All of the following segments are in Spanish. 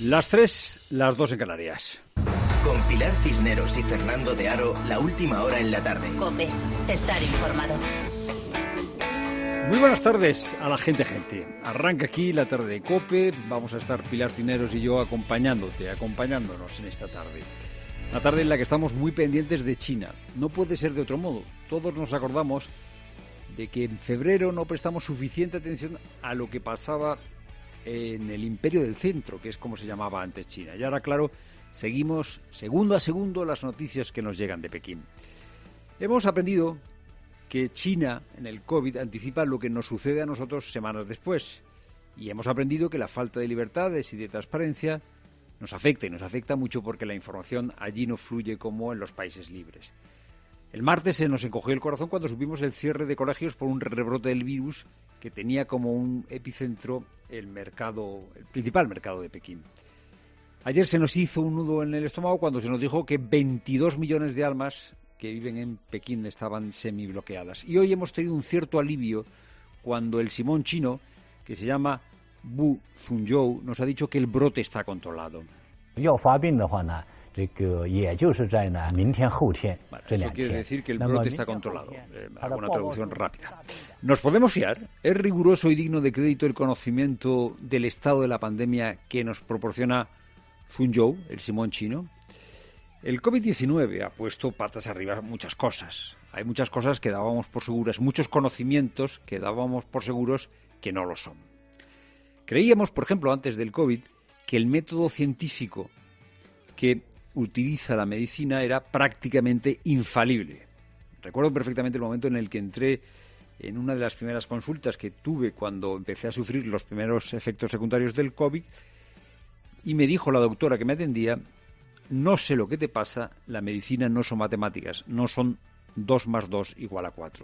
Las 3, las 2 en Canarias. Con Pilar Cisneros y Fernando de Aro, la última hora en la tarde. COPE, estar informado. Muy buenas tardes a la gente. Arranca aquí la tarde de COPE. Vamos a estar Pilar Cisneros y yo acompañándonos en esta tarde. Una tarde en la que estamos muy pendientes de China. No puede ser de otro modo. Todos nos acordamos de que en febrero no prestamos suficiente atención a lo que pasaba en el Imperio del Centro, que es como se llamaba antes China. Y ahora, claro, seguimos segundo a segundo las noticias que nos llegan de Pekín. Hemos aprendido que China, en el COVID, anticipa lo que nos sucede a nosotros semanas después. Y hemos aprendido que la falta de libertades y de transparencia nos afecta, y nos afecta mucho porque la información allí no fluye como en los países libres. El martes se nos encogió el corazón cuando supimos el cierre de colegios por un rebrote del virus que tenía como un epicentro el principal mercado de Pekín. Ayer se nos hizo un nudo en el estómago cuando se nos dijo que 22 millones de almas que viven en Pekín estaban semibloqueadas. Y hoy hemos tenido un cierto alivio cuando el Simón chino, que se llama Bu Zhuzhou, nos ha dicho que el brote está controlado. Eso quiere decir que el brote está controlado. Hago una traducción rápida. ¿Nos podemos fiar? ¿Es riguroso y digno de crédito el conocimiento del estado de la pandemia que nos proporciona Zhuzhou, el Simón chino? El COVID-19 ha puesto patas arriba muchas cosas. Hay muchas cosas que dábamos por seguras, muchos conocimientos que dábamos por seguros que no lo son. Creíamos, por ejemplo, antes del COVID, que el método científico que utiliza la medicina era prácticamente infalible. Recuerdo perfectamente el momento en el que entré en una de las primeras consultas que tuve cuando empecé a sufrir los primeros efectos secundarios del COVID y me dijo la doctora que me atendía: no sé lo que te pasa, la medicina no son matemáticas, no son 2 más 2 igual a 4.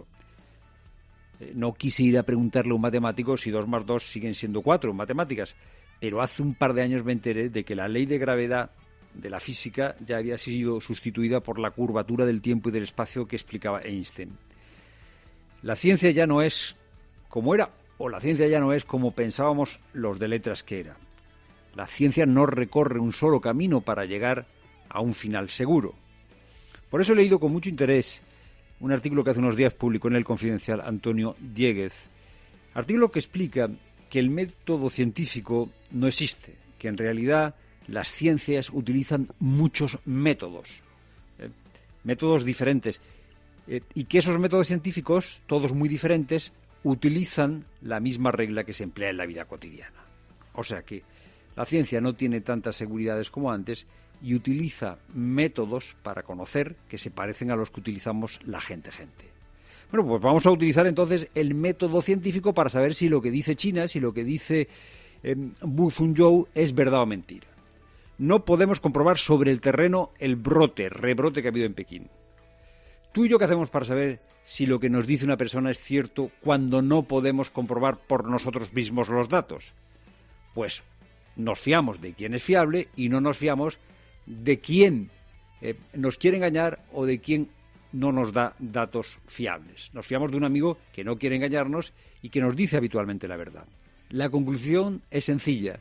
No quise ir a preguntarle a un matemático si 2 más 2 siguen siendo 4 en matemáticas, pero hace un par de años me enteré de que la ley de gravedad de la física ya había sido sustituida por la curvatura del tiempo y del espacio que explicaba Einstein. La ciencia ya no es como era, o la ciencia ya no es como pensábamos los de letras que era. La ciencia no recorre un solo camino para llegar a un final seguro. Por eso he leído con mucho interés un artículo que hace unos días publicó en El Confidencial Antonio Dieguez, artículo que explica que el método científico no existe, que en realidad las ciencias utilizan muchos métodos diferentes, y que esos métodos científicos, todos muy diferentes, utilizan la misma regla que se emplea en la vida cotidiana. O sea que la ciencia no tiene tantas seguridades como antes y utiliza métodos para conocer que se parecen a los que utilizamos la gente. Bueno, pues vamos a utilizar entonces el método científico para saber si lo que dice China, si lo que dice Bu Zhuzhou es verdad o mentira. No podemos comprobar sobre el terreno el rebrote que ha habido en Pekín. ¿Tú y yo qué hacemos para saber si lo que nos dice una persona es cierto cuando no podemos comprobar por nosotros mismos los datos? Pues nos fiamos de quién es fiable y no nos fiamos de quién nos quiere engañar o de quién no nos da datos fiables. Nos fiamos de un amigo que no quiere engañarnos y que nos dice habitualmente la verdad. La conclusión es sencilla.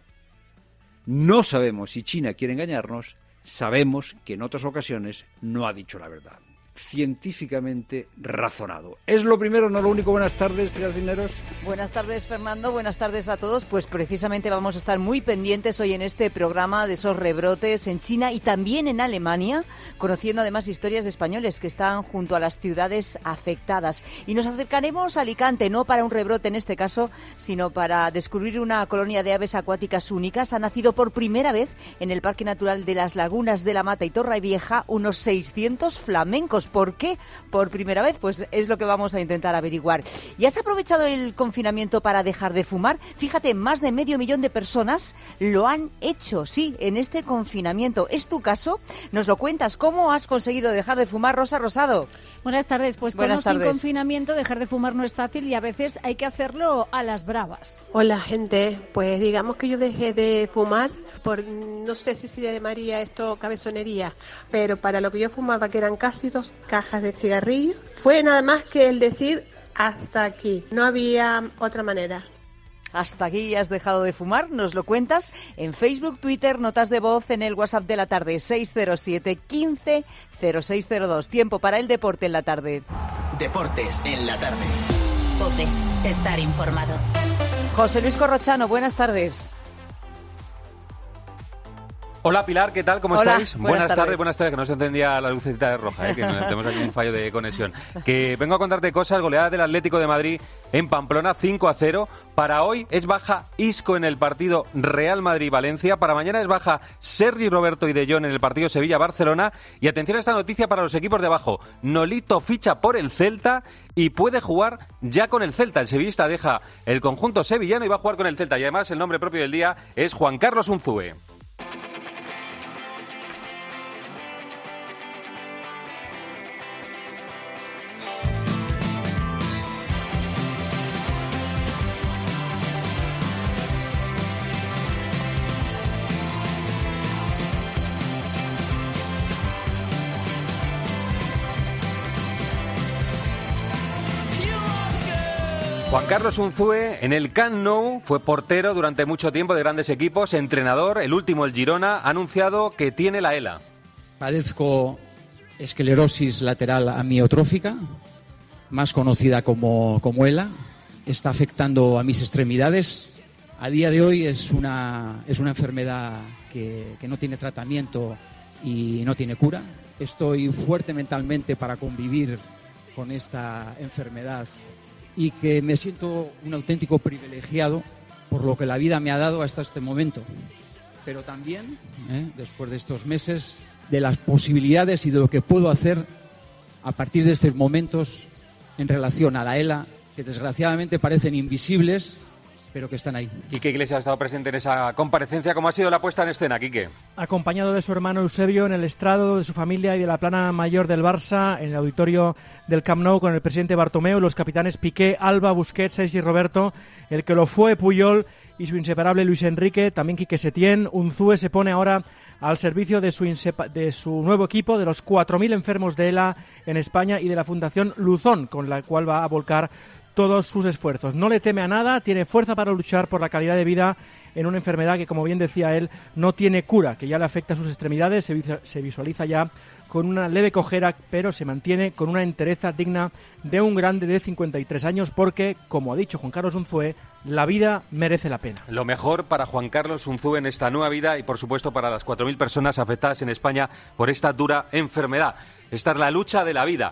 No sabemos si China quiere engañarnos, sabemos que en otras ocasiones no ha dicho la verdad. Científicamente razonado. Es lo primero, no lo único. Buenas tardes, Pilar Cisneros. Buenas tardes, Fernando. Buenas tardes a todos. Pues precisamente vamos a estar muy pendientes hoy en este programa de esos rebrotes en China y también en Alemania, conociendo además historias de españoles que están junto a las ciudades afectadas. Y nos acercaremos a Alicante, no para un rebrote en este caso, sino para descubrir una colonia de aves acuáticas únicas. Ha nacido por primera vez en el Parque Natural de las Lagunas de la Mata y Torrevieja unos 600 flamencos. ¿Por qué? Por primera vez, pues es lo que vamos a intentar averiguar. ¿Y has aprovechado el confinamiento para dejar de fumar? Fíjate, más de 500.000 de personas lo han hecho, sí, en este confinamiento. ¿Es tu caso? Nos lo cuentas. ¿Cómo has conseguido dejar de fumar, Rosa Rosado? Buenas tardes. Pues con o sin confinamiento, dejar de fumar no es fácil y a veces hay que hacerlo a las bravas. Hola, gente. Pues digamos que yo dejé de fumar por, no sé si de María esto cabezonería, pero para lo que yo fumaba, que eran casi 2 cajas de cigarrillos, fue nada más que el decir hasta aquí. No había otra manera. ¿Hasta aquí has dejado de fumar? Nos lo cuentas en Facebook, Twitter, notas de voz en el WhatsApp de la tarde 607 15 0602. Tiempo para el deporte en la tarde. Deportes en la tarde. COPE. Estar informado. José Luis Corrochano, buenas tardes. Hola Pilar, ¿qué tal? ¿Cómo estáis? Buenas tardes, que no se encendía la lucecita de roja, que tenemos aquí un fallo de conexión. Que vengo a contarte cosas, goleada del Atlético de Madrid en Pamplona, 5-0. Para hoy es baja Isco en el partido Real Madrid-Valencia, para mañana es baja Sergi Roberto y De Jong en el partido Sevilla-Barcelona. Y atención a esta noticia para los equipos de abajo, Nolito ficha por el Celta y puede jugar ya con el Celta. El sevillista deja el conjunto sevillano y va a jugar con el Celta. Y además el nombre propio del día es Juan Carlos Unzúe. Juan Carlos Unzúe en el Camp Nou fue portero durante mucho tiempo de grandes equipos, entrenador, el último el Girona, ha anunciado que tiene la ELA. Padezco esclerosis lateral amiotrófica, más conocida como ELA, está afectando a mis extremidades. A día de hoy es una enfermedad que no tiene tratamiento y no tiene cura. Estoy fuerte mentalmente para convivir con esta enfermedad y que me siento un auténtico privilegiado por lo que la vida me ha dado hasta este momento. Pero también, después de estos meses, de las posibilidades y de lo que puedo hacer a partir de estos momentos en relación a la ELA, que desgraciadamente parecen invisibles, pero que están ahí. Quique Iglesias ha estado presente en esa comparecencia. ¿Cómo ha sido la puesta en escena, Quique? Acompañado de su hermano Eusebio en el estrado, de su familia y de la plana mayor del Barça, en el auditorio del Camp Nou, con el presidente Bartomeu, los capitanes Piqué, Alba, Busquets, Sergi Roberto, el que lo fue Puyol y su inseparable Luis Enrique, también Quique Setién. Unzúe se pone ahora al servicio de su nuevo equipo, de los 4.000 enfermos de ELA en España y de la Fundación Luzón, con la cual va a volcar todos sus esfuerzos. No le teme a nada, tiene fuerza para luchar por la calidad de vida en una enfermedad que, como bien decía él, no tiene cura, que ya le afecta a sus extremidades, se visualiza ya con una leve cojera, pero se mantiene con una entereza digna de un grande de 53 años, porque, como ha dicho Juan Carlos Unzúe, la vida merece la pena. Lo mejor para Juan Carlos Unzúe en esta nueva vida y, por supuesto, para las 4.000 personas afectadas en España por esta dura enfermedad. Esta es la lucha de la vida.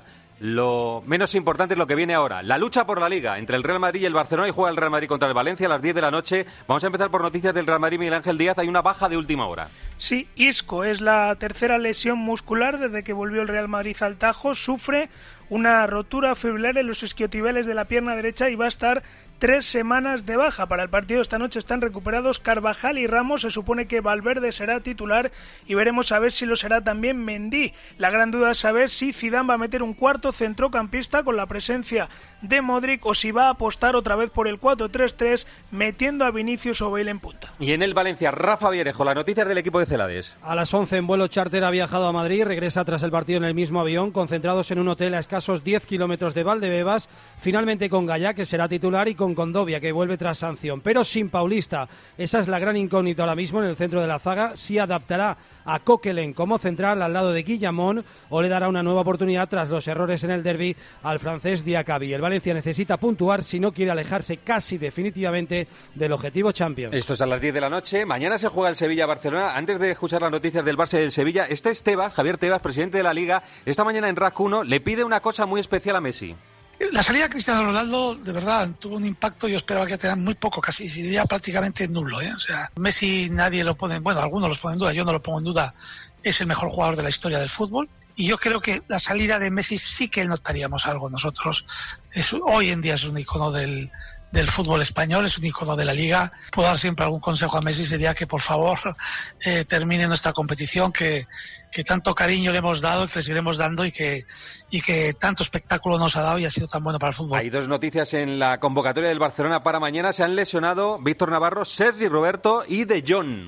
Lo menos importante es lo que viene ahora, la lucha por la Liga entre el Real Madrid y el Barcelona, y juega el Real Madrid contra el Valencia a las 10 de la noche. Vamos a empezar por noticias del Real Madrid. Miguel Ángel Díaz, hay una baja de última hora. Sí, Isco es la tercera lesión muscular desde que volvió el Real Madrid al Tajo. Sufre una rotura fibrilar en los isquiotibiales de la pierna derecha y va a estar 3 semanas de baja. Para el partido esta noche están recuperados Carvajal y Ramos. Se supone que Valverde será titular y veremos a ver si lo será también Mendy. La gran duda es saber si Zidane va a meter un cuarto centrocampista con la presencia de Modric o si va a apostar otra vez por el 4-3-3 metiendo a Vinicius o Bale en punta. Y en el Valencia, Rafa Vierejo, las noticias del equipo de Celades. A las 11 en vuelo charter ha viajado a Madrid, regresa tras el partido en el mismo avión, concentrados en un hotel a escasos 10 kilómetros de Valdebebas, finalmente con Gallá, que será titular, y con Condovia, que vuelve tras sanción, pero sin Paulista. Esa es la gran incógnita ahora mismo en el centro de la zaga, si adaptará a Coquelin como central al lado de Guillamón o le dará una nueva oportunidad tras los errores en el derbi al francés Diakabi. El Valencia necesita puntuar si no quiere alejarse casi definitivamente del objetivo Champions. Esto es a las 10 de la noche. Mañana se juega el Sevilla-Barcelona. Antes de escuchar las noticias del Barça y del Sevilla, Javier Tebas, presidente de la Liga, esta mañana en RAC 1 le pide una cosa muy especial a Messi. La salida de Cristiano Ronaldo, de verdad, tuvo un impacto. Yo esperaba que tengan muy poco, casi diría prácticamente nulo, O sea, Messi nadie lo pone, bueno, algunos los ponen en duda, yo no lo pongo en duda, es el mejor jugador de la historia del fútbol. Y yo creo que la salida de Messi sí que notaríamos algo nosotros. Hoy en día es un icono del fútbol español, es un icono de la Liga. Puedo dar siempre algún consejo a Messi, sería que por favor termine nuestra competición, que tanto cariño le hemos dado, que le seguiremos dando y que tanto espectáculo nos ha dado y ha sido tan bueno para el fútbol. Hay 2 noticias en la convocatoria del Barcelona para mañana. Se han lesionado Víctor Navarro, Sergi Roberto y De Jong.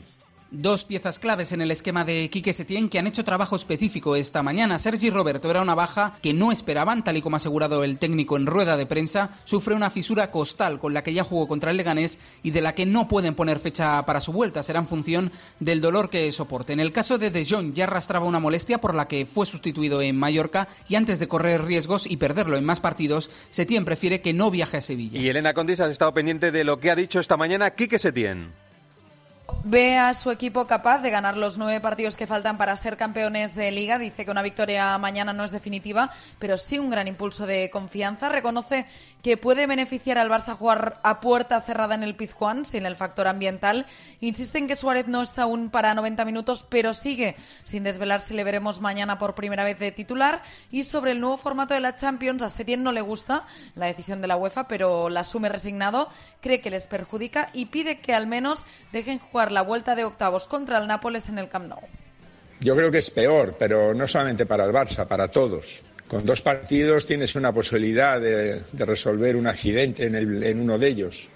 Dos piezas claves en el esquema de Quique Setién que han hecho trabajo específico esta mañana. Sergi Roberto era una baja que no esperaban, tal y como ha asegurado el técnico en rueda de prensa. Sufre una fisura costal con la que ya jugó contra el Leganés y de la que no pueden poner fecha para su vuelta. Será en función del dolor que soporte. En el caso de De Jong ya arrastraba una molestia por la que fue sustituido en Mallorca y antes de correr riesgos y perderlo en más partidos, Setién prefiere que no viaje a Sevilla. Y Elena Condis, has estado pendiente de lo que ha dicho esta mañana Quique Setién. Ve a su equipo capaz de ganar los 9 partidos que faltan para ser campeones de Liga. Dice que una victoria mañana no es definitiva, pero sí un gran impulso de confianza. Reconoce que puede beneficiar al Barça jugar a puerta cerrada en el Pizjuán sin el factor ambiental. Insiste en que Suárez no está aún para 90 minutos, pero sigue sin desvelar si le veremos mañana por primera vez de titular. Y sobre el nuevo formato de la Champions, a Setién no le gusta la decisión de la UEFA, pero la asume resignado. Cree que les perjudica y pide que al menos dejen jugar la vuelta de octavos contra el Nápoles en el Camp Nou. Yo creo que es peor, pero no solamente para el Barça, para todos. Con 2 partidos tienes una posibilidad de resolver un accidente en uno de ellos.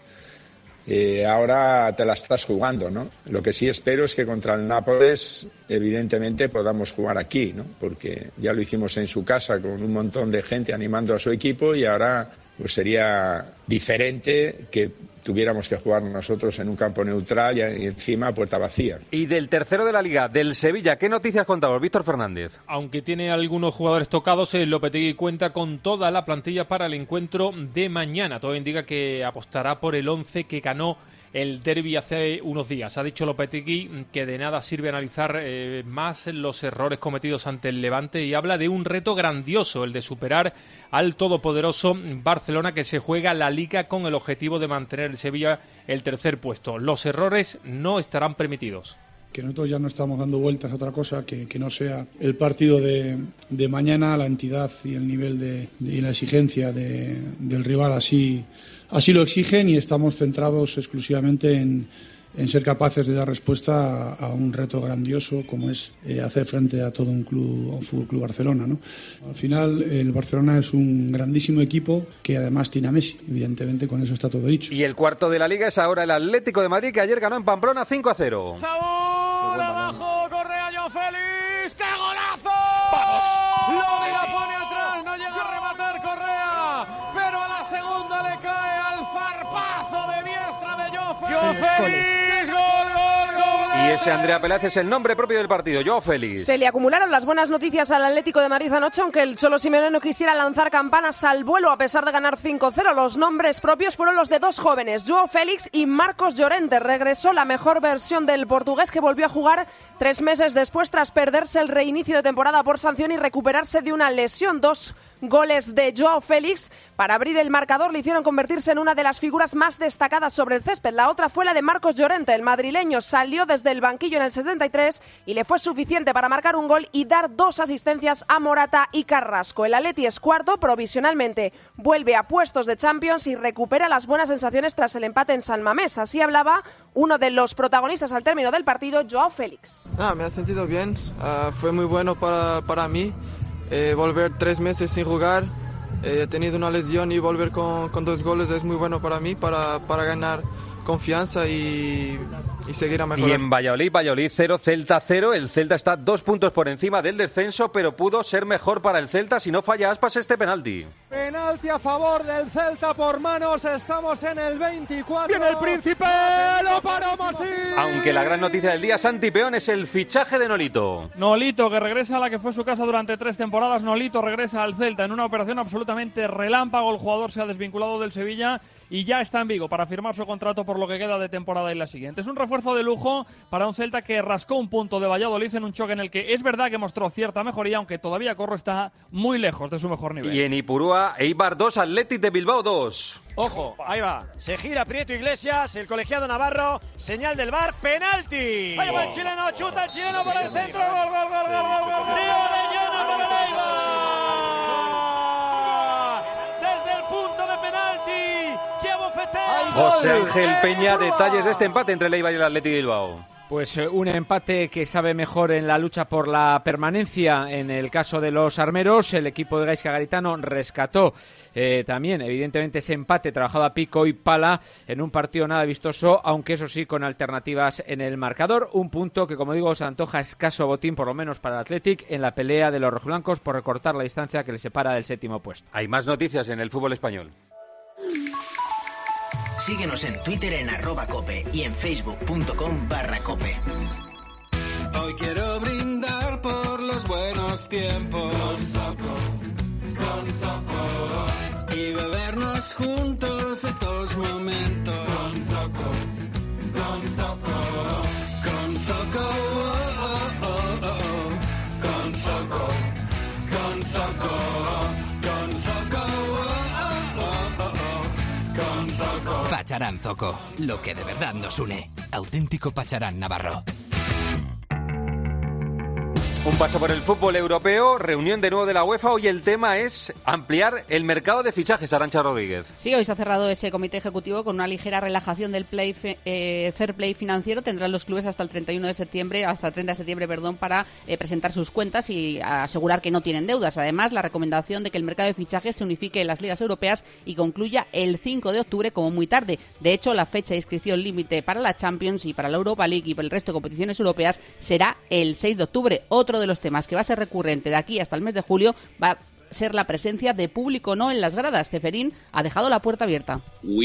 Ahora te la estás jugando, ¿no? Lo que sí espero es que contra el Nápoles, evidentemente, podamos jugar aquí, ¿no? Porque ya lo hicimos en su casa con un montón de gente animando a su equipo y ahora pues sería diferente que tuviéramos que jugar nosotros en un campo neutral y encima a puerta vacía. Y del tercero de la Liga, del Sevilla, ¿qué noticias contamos? Víctor Fernández. Aunque tiene algunos jugadores tocados, el Lopetegui cuenta con toda la plantilla para el encuentro de mañana. Todo indica que apostará por el 11 que ganó el derbi hace unos días. Ha dicho Lopetegui que de nada sirve analizar más los errores cometidos ante el Levante y habla de un reto grandioso, el de superar al todopoderoso Barcelona, que se juega la Liga con el objetivo de mantener el Sevilla el tercer puesto. Los errores no estarán permitidos. Que nosotros ya no estamos dando vueltas a otra cosa que no sea el partido de mañana. La entidad y el nivel y la exigencia del rival así lo exigen y estamos centrados exclusivamente en ser capaces de dar respuesta a un reto grandioso como es hacer frente a todo un Fútbol Club Barcelona, ¿no? Al final el Barcelona es un grandísimo equipo que además tiene a Messi, evidentemente con eso está todo dicho. Y el cuarto de la Liga es ahora el Atlético de Madrid, que ayer ganó en Pamplona 5-0. Saúl, abajo, Correa, Joao Félix, ¡qué golazo! ¡Vamos! Lo pone atrás, no llega a rematar Correa, pero a la segunda le cae al zarpazo de diestra de Joao Félix. Y ese Andrea Peláez es el nombre propio del partido, Joao Félix. Se le acumularon las buenas noticias al Atlético de Madrid anoche, aunque el Cholo Simeone no quisiera lanzar campanas al vuelo a pesar de ganar 5-0. Los nombres propios fueron los de 2 jóvenes, Joao Félix y Marcos Llorente. Regresó la mejor versión del portugués, que volvió a jugar 3 meses después tras perderse el reinicio de temporada por sanción y recuperarse de una lesión. 2 goles de Joao Félix para abrir el marcador le hicieron convertirse en una de las figuras más destacadas sobre el césped. La otra fue la de Marcos Llorente. El madrileño salió desde el banquillo en el 73 y le fue suficiente para marcar un gol y dar 2 asistencias a Morata y Carrasco. El Atleti es cuarto, provisionalmente vuelve a puestos de Champions y recupera las buenas sensaciones tras el empate en San Mamés. Así hablaba uno de los protagonistas al término del partido, Joao Félix. Me ha sentido bien, fue muy bueno para mí. Volver 3 meses sin jugar, he tenido una lesión y volver con 2 goles es muy bueno para mí, para ganar confianza y seguir a mejorar. Y en Valladolid 0, Celta 0. El Celta está 2 puntos por encima del descenso, pero pudo ser mejor para el Celta si no falla Aspas este penalti. Penalti a favor del Celta por manos, estamos en el 24. ¡Viene el Príncipe! ¡Lo paramos! ¡Sí! Aunque la gran noticia del día, Santi Peón, es el fichaje de Nolito. Nolito, que regresa a la que fue su casa durante 3 temporadas. Nolito regresa al Celta en una operación absolutamente relámpago. El jugador se ha desvinculado del Sevilla y ya está en Vigo para firmar su contrato por lo que queda de temporada y la siguiente. Es un refuerzo de lujo para un Celta que rascó un punto de Valladolid en un choque en el que es verdad que mostró cierta mejoría, aunque todavía Corro está muy lejos de su mejor nivel. Y en Ipurúa, Eibar 2, Athletic de Bilbao 2. Ojo, ahí va, se gira Prieto Iglesias, el colegiado navarro, señal del VAR, penalti. Ahí va el chileno, chuta el chileno por el centro, gol. De Orellana para el Eibar. Desde el punto de penalti, José Ángel Peña, detalles de este empate entre el Eibar y el Athletic de Bilbao. Pues un empate que sabe mejor en la lucha por la permanencia. En el caso de los armeros, el equipo de Gaizka Garitano rescató también, evidentemente, ese empate trabajado a pico y pala en un partido nada vistoso, aunque eso sí con alternativas en el marcador. Un punto que, como digo, se antoja escaso botín, por lo menos para el Athletic, en la pelea de los rojiblancos por recortar la distancia que le separa del 7º puesto. Hay más noticias en el fútbol español. Síguenos en Twitter en @cope y en facebook.com/cope. Hoy quiero brindar por los buenos tiempos con Zoco y bebernos juntos estos momentos con Zoco con Zoco con Zoco con Zoco con Zoco con Zoco con Zoco. Pacharán Zoco, lo que de verdad nos une. Auténtico Pacharán navarro. Un paso por el fútbol europeo, reunión de nuevo de la UEFA. Hoy el tema es ampliar el mercado de fichajes. Arantxa Rodríguez. Sí, hoy se ha cerrado ese comité ejecutivo con una ligera relajación del fair play financiero. Tendrán los clubes hasta el 30 de septiembre, para presentar sus cuentas y asegurar que no tienen deudas. Además, la recomendación de que el mercado de fichajes se unifique en las ligas europeas y concluya el 5 de octubre como muy tarde. De hecho, la fecha de inscripción límite para la Champions y para la Europa League y para el resto de competiciones europeas será el 6 de octubre. Otro de los temas que va a ser recurrente de aquí hasta el mes de julio va a ser la presencia de público o no en las gradas. Ceferín ha dejado la puerta abierta.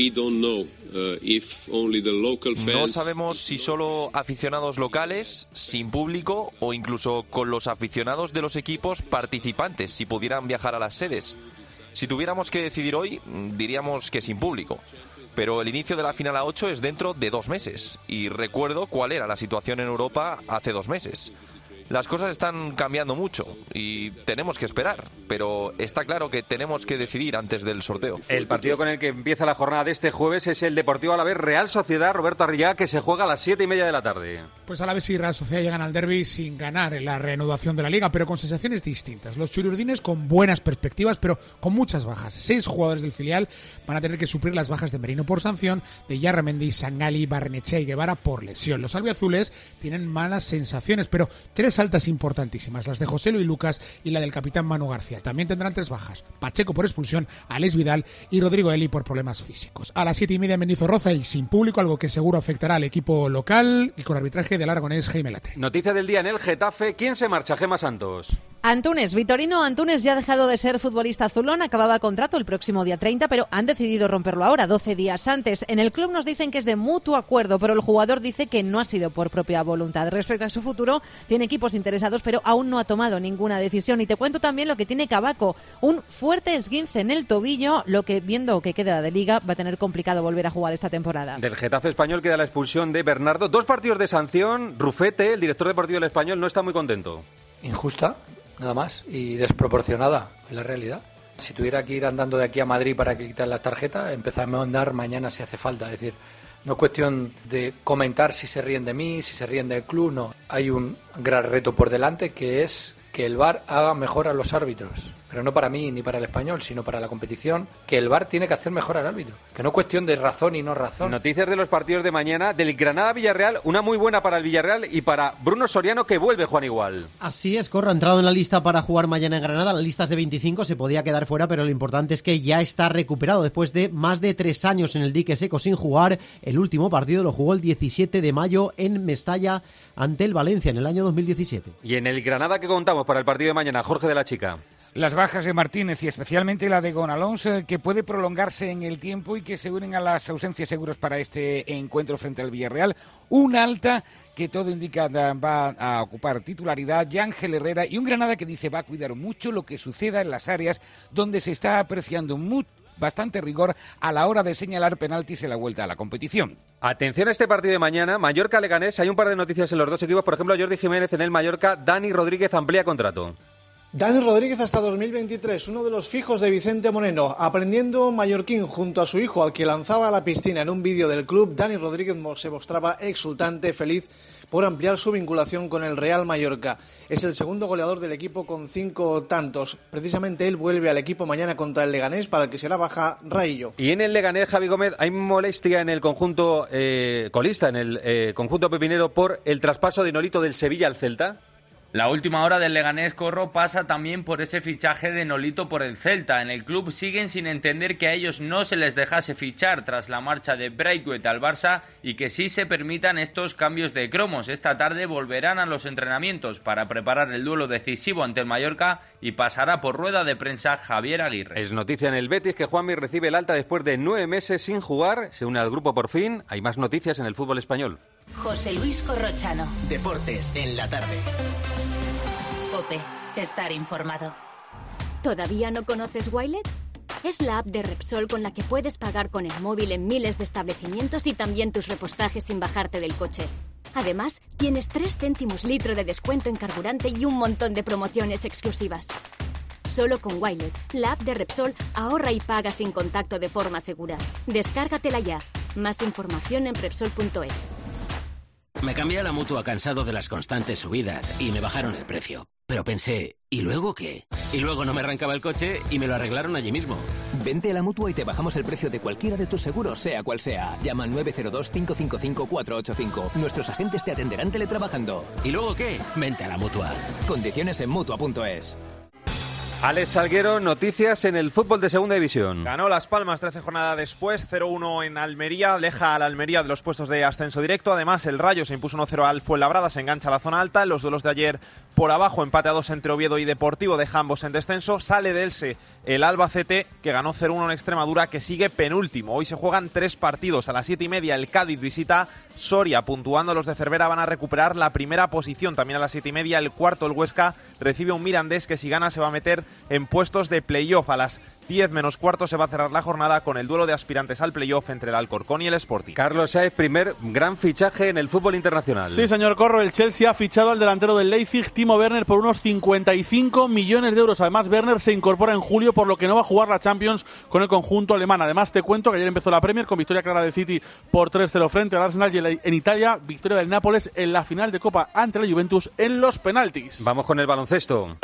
No sabemos si solo aficionados locales, sin público o incluso con los aficionados de los equipos participantes, si pudieran viajar a las sedes. Si tuviéramos que decidir hoy, diríamos que sin público. Pero el inicio de la final a 8 es dentro de 2 meses. Y recuerdo cuál era la situación en Europa hace 2 meses. Las cosas están cambiando mucho y tenemos que esperar, pero está claro que tenemos que decidir antes del sorteo. El partido con el que empieza la jornada de este jueves es el Deportivo Alavés Real Sociedad, Roberto Arriaga, que se juega a las 7:30 de la tarde. Pues Alavés y Real Sociedad llegan al derbi sin ganar en la reanudación de la Liga, pero con sensaciones distintas. Los chururdines con buenas perspectivas, pero con muchas bajas. 6 jugadores del filial van a tener que suplir las bajas de Merino por sanción, de Yarramendi, Sangali, Barrenechea y Guevara por lesión. Los albiazules tienen malas sensaciones, pero 3 altas importantísimas, las de Joselu y Lucas y la del capitán Manu García. También tendrán 3 bajas, Pacheco por expulsión, Alex Vidal y Rodrigo Eli por problemas físicos. A las 7:30 en Mendizorroza y sin público, algo que seguro afectará al equipo local y con arbitraje del aragonés Jaime Latre. Noticia del día en el Getafe. ¿Quién se marcha? Gemma Santos. Antunes, Vitorino Antunes ya ha dejado de ser futbolista azulón, acababa contrato el próximo día 30, pero han decidido romperlo ahora, 12 días antes. En el club nos dicen que es de mutuo acuerdo, pero el jugador dice que no ha sido por propia voluntad. Respecto a su futuro, tiene equipos interesados, pero aún no ha tomado ninguna decisión. Y te cuento también lo que tiene Cabaco, un fuerte esguince en el tobillo, lo que, viendo que queda de Liga, va a tener complicado volver a jugar esta temporada. Del Getafe español queda la expulsión de Bernardo. 2 partidos de sanción. Rufete, el director deportivo del Español, no está muy contento. Injusta, nada más, y desproporcionada en la realidad. Si tuviera que ir andando de aquí a Madrid para que quitar la tarjeta, empezamos a andar mañana si hace falta. Es decir, no es cuestión de comentar si se ríen de mí, si se ríen del club, no. Hay un gran reto por delante, que es que el VAR haga mejor a los árbitros. Pero no para mí ni para el Español, sino para la competición, que el VAR tiene que hacer mejor al árbitro. Que no es cuestión de razón y no razón. Noticias de los partidos de mañana, del Granada-Villarreal, una muy buena para el Villarreal y para Bruno Soriano, que vuelve, Juan Igual. Así es, Corro, ha entrado en la lista para jugar mañana en Granada. La lista es de 25, se podía quedar fuera, pero lo importante es que ya está recuperado después de más de 3 años en el dique seco sin jugar. El último partido lo jugó el 17 de mayo en Mestalla ante el Valencia en el año 2017. Y en el Granada, ¿qué contamos para el partido de mañana? Jorge de la Chica. Las bajas de Martínez y especialmente la de Gonalons, que puede prolongarse en el tiempo y que se unen a las ausencias seguras para este encuentro frente al Villarreal. Un alta que todo indica va a ocupar titularidad, Ángel Herrera, y un Granada que dice va a cuidar mucho lo que suceda en las áreas donde se está apreciando bastante rigor a la hora de señalar penaltis en la vuelta a la competición. Atención a este partido de mañana, Mallorca-Leganés. Hay un par de noticias en los dos equipos. Por ejemplo, Jordi Jiménez en el Mallorca, Dani Rodríguez amplía contrato. Dani Rodríguez hasta 2023, uno de los fijos de Vicente Moreno, aprendiendo mallorquín junto a su hijo, al que lanzaba a la piscina en un vídeo del club. Dani Rodríguez se mostraba exultante, feliz por ampliar su vinculación con el Real Mallorca. Es el segundo goleador del equipo con 5 tantos. Precisamente él vuelve al equipo mañana contra el Leganés, para el que será baja Raillo. Y en el Leganés, Javi Gómez, hay molestia en el conjunto colista, en el conjunto pepinero, por el traspaso de Nolito del Sevilla al Celta. La última hora del Leganés, Corro, pasa también por ese fichaje de Nolito por el Celta. En el club siguen sin entender que a ellos no se les dejase fichar tras la marcha de Braithwaite al Barça y que sí se permitan estos cambios de cromos. Esta tarde volverán a los entrenamientos para preparar el duelo decisivo ante el Mallorca y pasará por rueda de prensa Javier Aguirre. Es noticia en el Betis que Juanmi recibe el alta después de 9 meses sin jugar. Se une al grupo por fin. Hay más noticias en el fútbol español. José Luis Corrochano. Deportes en la tarde. COPE. Estar informado. ¿Todavía no conoces Wilet? Es la app de Repsol con la que puedes pagar con el móvil en miles de establecimientos y también tus repostajes sin bajarte del coche. Además, tienes 3 céntimos litro de descuento en carburante y un montón de promociones exclusivas. Solo con Wilet, la app de Repsol, ahorra y paga sin contacto de forma segura. Descárgatela ya. Más información en Repsol.es. Me cambié a la Mutua cansado de las constantes subidas y me bajaron el precio. Pero pensé, ¿y luego qué? Y luego no me arrancaba el coche y me lo arreglaron allí mismo. Vente a la Mutua y te bajamos el precio de cualquiera de tus seguros, sea cual sea. Llama al 902-555-485. Nuestros agentes te atenderán teletrabajando. ¿Y luego qué? Vente a la Mutua. Condiciones en Mutua.es. Alex Salguero, noticias en el fútbol de segunda división. Ganó Las Palmas 13 jornadas después, 0-1 en Almería, aleja a la Almería de los puestos de ascenso directo. Además, el Rayo se impuso 1-0 al Fuenlabrada, se engancha a la zona alta. Los duelos de ayer por abajo, empate a 2 entre Oviedo y Deportivo, deja ambos en descenso. Sale de Elche el Albacete, que ganó 0-1 en Extremadura, que sigue penúltimo. Hoy se juegan 3 partidos. A las 7:30 el Cádiz visita Soria, puntuando los de Cervera van a recuperar la primera posición. También a las 7:30 el cuarto, el Huesca, recibe un Mirandés que si gana se va a meter en puestos de playoff. A las 10 menos cuarto se va a cerrar la jornada con el duelo de aspirantes al playoff entre el Alcorcón y el Sporting. Carlos Saez, primer gran fichaje en el fútbol internacional. Sí, señor Corro, el Chelsea ha fichado al delantero del Leipzig, Timo Werner, por unos 55 millones de euros. Además, Werner se incorpora en julio, por lo que no va a jugar la Champions con el conjunto alemán. Además, te cuento que ayer empezó la Premier con victoria clara del City por 3-0 frente al Arsenal, y en Italia, victoria del Nápoles en la final de Copa ante la Juventus en los penaltis. Vamos con el baloncesto.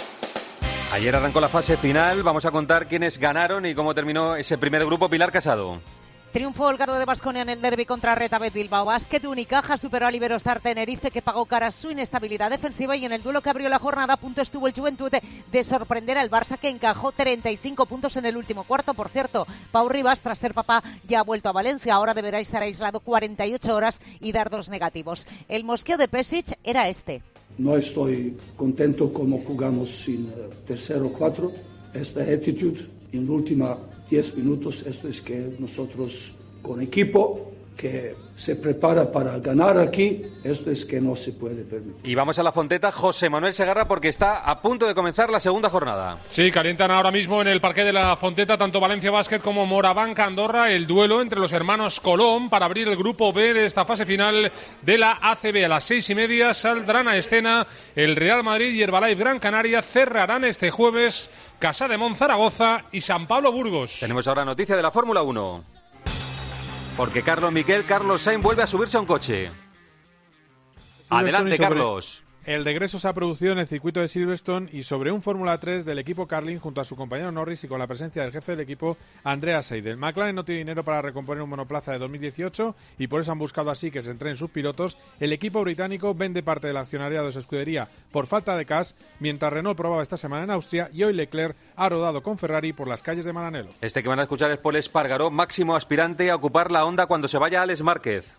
Ayer arrancó la fase final, vamos a contar quiénes ganaron y cómo terminó ese primer grupo. Pilar Casado. Triunfó el Gardo de Baskonia en el derbi contra Retabet Bilbao. Basket Unicaja superó al Iberostar Tenerife, que pagó cara a su inestabilidad defensiva, y en el duelo que abrió la jornada a punto estuvo el Juventud de sorprender al Barça, que encajó 35 puntos en el último cuarto. Por cierto, Pau Ribas, tras ser papá, ya ha vuelto a Valencia. Ahora deberá estar aislado 48 horas y dar 2 negativos. El mosqueo de Pesic era este. No estoy contento como jugamos sin tercero 4. Esta actitud en los últimos 10 minutos, esto es que nosotros con equipo que se prepara para ganar aquí, esto es que no se puede permitir. Y vamos a la Fonteta, José Manuel Segarra, porque está a punto de comenzar la segunda jornada. Sí, calientan ahora mismo en el parqué de la Fonteta tanto Valencia Basket como Morabanca Andorra, el duelo entre los hermanos Colón para abrir el grupo B de esta fase final de la ACB. A las 6:30 saldrán a escena el Real Madrid y Herbalife Gran Canaria. Cerrarán este jueves Casademont Zaragoza y San Pablo Burgos. Tenemos ahora noticia de la Fórmula 1. Porque Carlos Sainz vuelve a subirse a un coche. Adelante, Carlos. El regreso se ha producido en el circuito de Silverstone y sobre un Fórmula 3 del equipo Carlin junto a su compañero Norris y con la presencia del jefe del equipo, Andrea Seidel. McLaren no tiene dinero para recomponer un monoplaza de 2018 y por eso han buscado así que se entrenen sus pilotos. El equipo británico vende parte del accionariado de su escudería por falta de cash, mientras Renault probaba esta semana en Austria y hoy Leclerc ha rodado con Ferrari por las calles de Maranello. Este que van a escuchar es Paul Espargaró, máximo aspirante a ocupar la Honda cuando se vaya Alex Márquez.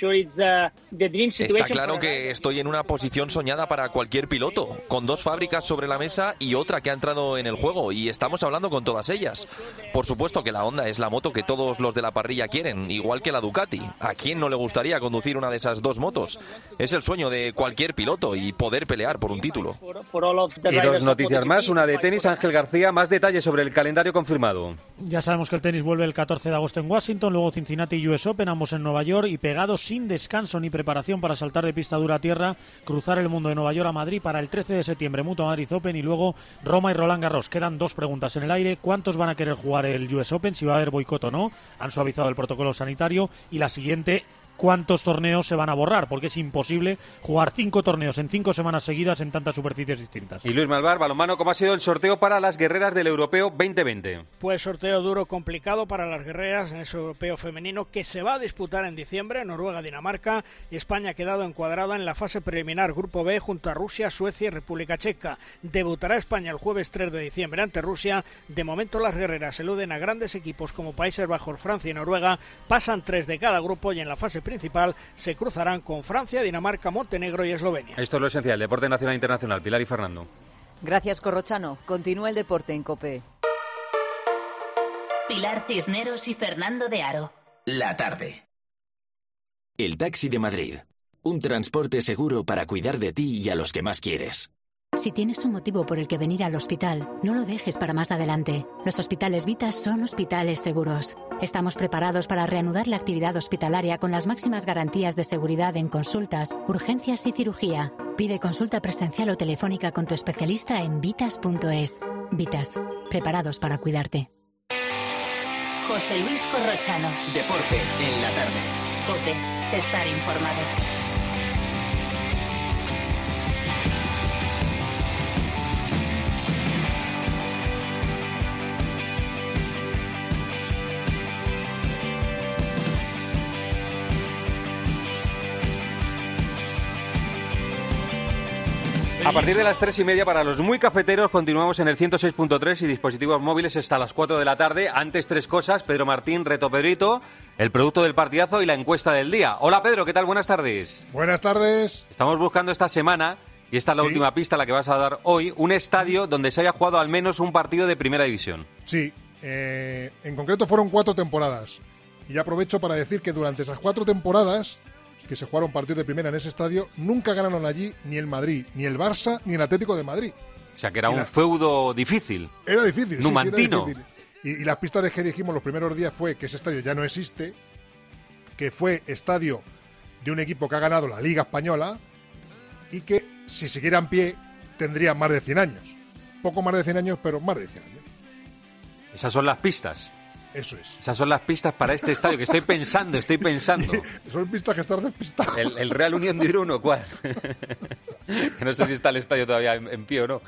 Está claro que estoy en una posición soñada para cualquier piloto, con 2 fábricas sobre la mesa y otra que ha entrado en el juego, y estamos hablando con todas ellas. Por supuesto que la Honda es la moto que todos los de la parrilla quieren, igual que la Ducati. ¿A quién no le gustaría conducir una de esas 2 motos? Es el sueño de cualquier piloto y poder pelear por un título. Y 2 noticias más, una de tenis. Ángel García, más detalles sobre el calendario confirmado. Ya sabemos que el tenis vuelve el 14 de agosto en Washington, luego Cincinnati y US Open, ambos en Nueva York, y pegado sin descanso ni preparación para saltar de pista dura a tierra, cruzar el mundo de Nueva York a Madrid para el 13 de septiembre, Mutua Madrid Open, y luego Roma y Roland Garros. Quedan 2 preguntas en el aire: ¿cuántos van a querer jugar el US Open? Si va a haber boicot o no. Han suavizado el protocolo sanitario. Y la siguiente: cuántos torneos se van a borrar, porque es imposible jugar 5 torneos en 5 semanas seguidas en tantas superficies distintas. Y Luis Malvar, balonmano, ¿cómo ha sido el sorteo para las guerreras del Europeo 2020? Pues sorteo duro, complicado para las guerreras en ese Europeo femenino que se va a disputar en diciembre, Noruega, Dinamarca, y España ha quedado encuadrada en la fase preliminar Grupo B junto a Rusia, Suecia y República Checa. Debutará España el jueves 3 de diciembre ante Rusia. De momento las guerreras eluden a grandes equipos como Países Bajos, Francia y Noruega, pasan 3 de cada grupo y en la fase principal se cruzarán con Francia, Dinamarca, Montenegro y Eslovenia. Esto es lo esencial, deporte nacional e internacional. Pilar y Fernando. Gracias, Corrochano. Continúa el deporte en COPE. Pilar Cisneros y Fernando de Aro. La tarde. El Taxi de Madrid. Un transporte seguro para cuidar de ti y a los que más quieres. Si tienes un motivo por el que venir al hospital, no lo dejes para más adelante. Los hospitales Vitas son hospitales seguros. Estamos preparados para reanudar la actividad hospitalaria con las máximas garantías de seguridad en consultas, urgencias y cirugía. Pide consulta presencial o telefónica con tu especialista en vitas.es. Vitas, preparados para cuidarte. José Luis Corrochano. Deporte en la tarde. COPE. Estar informado. A partir de las 3:30 para los muy cafeteros continuamos en el 106.3 y dispositivos móviles hasta las 4 de la tarde. Antes 3 cosas, Pedro Martín, Reto Pedrito, el producto del partidazo y la encuesta del día. Hola Pedro, ¿qué tal? Buenas tardes. Buenas tardes. Estamos buscando esta semana, y esta es la última pista la que vas a dar hoy, un estadio donde se haya jugado al menos un partido de primera división. Sí, en concreto fueron 4 temporadas. Y aprovecho para decir que durante esas 4 temporadas que se jugaron partidos de primera en ese estadio, nunca ganaron allí ni el Madrid, ni el Barça, ni el Atlético de Madrid. O sea, que era un feudo difícil. Era difícil, numantino. Sí, era difícil. Y las pistas que dijimos los primeros días fue que ese estadio ya no existe, que fue estadio de un equipo que ha ganado la Liga Española y que, si siguiera en pie, tendría más de 100 años. Poco más de 100 años, pero más de 100 años. Esas son las pistas. Eso es. Esas son las pistas para este estadio, que estoy pensando. Son pistas que estás despistado. ¿El Real Unión de Irún o cuál? Que no sé si está el estadio todavía en pie o no.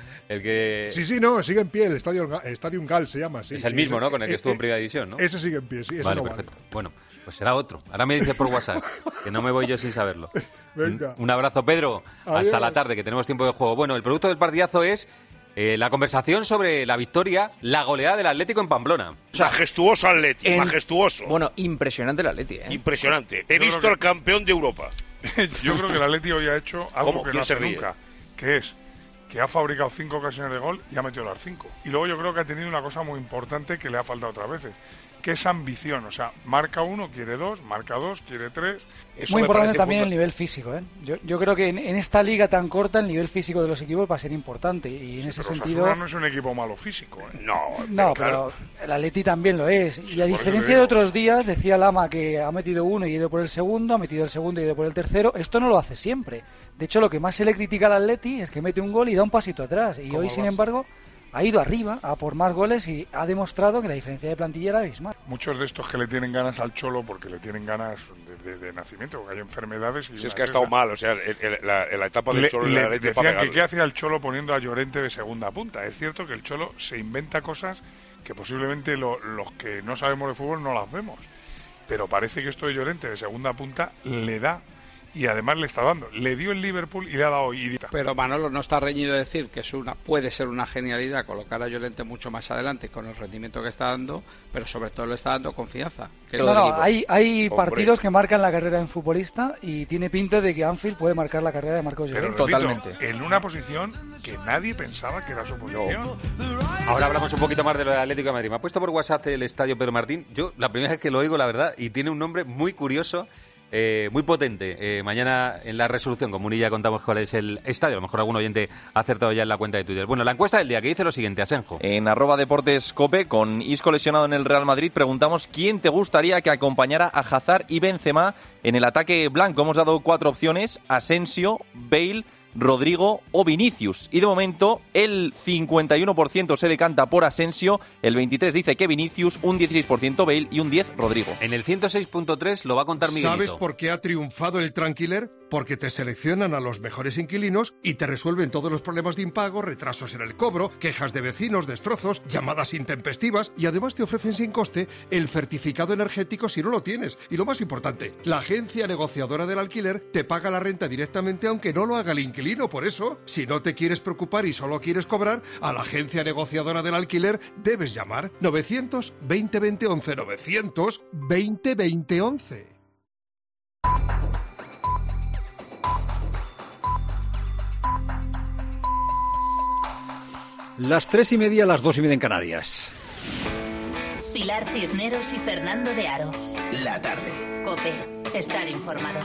Sí, no, sigue en pie, el Estadio Gal se llama. Sí, es el mismo, ¿no? Con el que estuvo en primera división, ¿no? Ese sigue en pie, sí. Ese vale, no perfecto. Bueno, pues será otro. Ahora me dices por WhatsApp, que no me voy yo sin saberlo. Venga. Un abrazo, Pedro. Adiós. Hasta la tarde, que tenemos tiempo de juego. Bueno, el producto del partidazo es la conversación sobre la victoria, la goleada del Atlético en Pamplona. O sea, majestuoso Atleti, majestuoso. Bueno, impresionante el Atleti, ¿eh? Impresionante. He visto al campeón de Europa. Yo creo que el Atleti hoy ha hecho algo que no hace ríe? nunca, que es que ha fabricado 5 ocasiones de gol y ha metido las 5. Y luego yo creo que ha tenido una cosa muy importante que le ha faltado otras veces, que es ambición. O sea, marca 1, quiere 2, marca 2, quiere 3. Eso muy importante también el nivel físico, ¿eh? Yo creo que en esta liga tan corta el nivel físico de los equipos va a ser importante y en ese sentido... Osasuna no es un equipo malo físico, ¿eh? No, pero el Atleti también lo es. Y a diferencia de otros días, decía Lama que ha metido uno y ha ido por el segundo, ha metido el segundo y ha ido por el tercero. Esto no lo hace siempre. De hecho, lo que más se le critica al Atleti es que mete un gol y da un pasito atrás. Y hoy, sin embargo, ha ido arriba a por más goles y ha demostrado que la diferencia de plantilla era abismal. Muchos de estos que le tienen ganas al Cholo porque le tienen ganas de nacimiento, porque hay enfermedades. Si es que ha estado mal, o sea, la etapa del Cholo le decían que qué hacía el Cholo poniendo a Llorente de segunda punta. Es cierto que el Cholo se inventa cosas que posiblemente los que no sabemos de fútbol no las vemos. Pero parece que esto de Llorente de segunda punta le da. Y además le está dando. Le dio el Liverpool y le ha dado Irita. Pero Manolo, no está reñido decir que puede ser una genialidad colocar a Llorente mucho más adelante con el rendimiento que está dando, pero sobre todo le está dando confianza. Hay partidos que marcan la carrera de un futbolista y tiene pinta de que Anfield puede marcar la carrera de Marcos Llorente. Totalmente. En una posición que nadie pensaba que era su posición. Ahora hablamos un poquito más de lo del Atlético de Madrid. Me ha puesto por WhatsApp el estadio Pedro Martín. Yo la primera vez que lo oigo, la verdad, y tiene un nombre muy curioso. Muy potente. Mañana en la resolución común ya contamos cuál es el estadio. A lo mejor algún oyente ha acertado ya en la cuenta de Twitter. Bueno, la encuesta del día que dice lo siguiente, Asenjo. En @deportescope, con Isco lesionado en el Real Madrid, preguntamos quién te gustaría que acompañara a Hazard y Benzema en el ataque blanco. Hemos dado 4 opciones: Asensio, Bale, Rodrigo o Vinicius. Y de momento el 51% se decanta por Asensio, el 23% dice que Vinicius, un 16% Bale y un 10% Rodrigo. En el 106.3 lo va a contar Miguelito. ¿Sabes por qué ha triunfado el Tranquiler? Porque te seleccionan a los mejores inquilinos y te resuelven todos los problemas de impago, retrasos en el cobro, quejas de vecinos, destrozos, llamadas intempestivas y además te ofrecen sin coste el certificado energético si no lo tienes. Y lo más importante, la agencia negociadora del alquiler te paga la renta directamente aunque no lo haga el inquilino. Por eso, si no te quieres preocupar y solo quieres cobrar, a la agencia negociadora del alquiler debes llamar 900-2020-11, 900-2020-11. Las 3:30, las 2:30 en Canarias. Pilar Cisneros y Fernando de Aro. La tarde. COPE. Estar informado.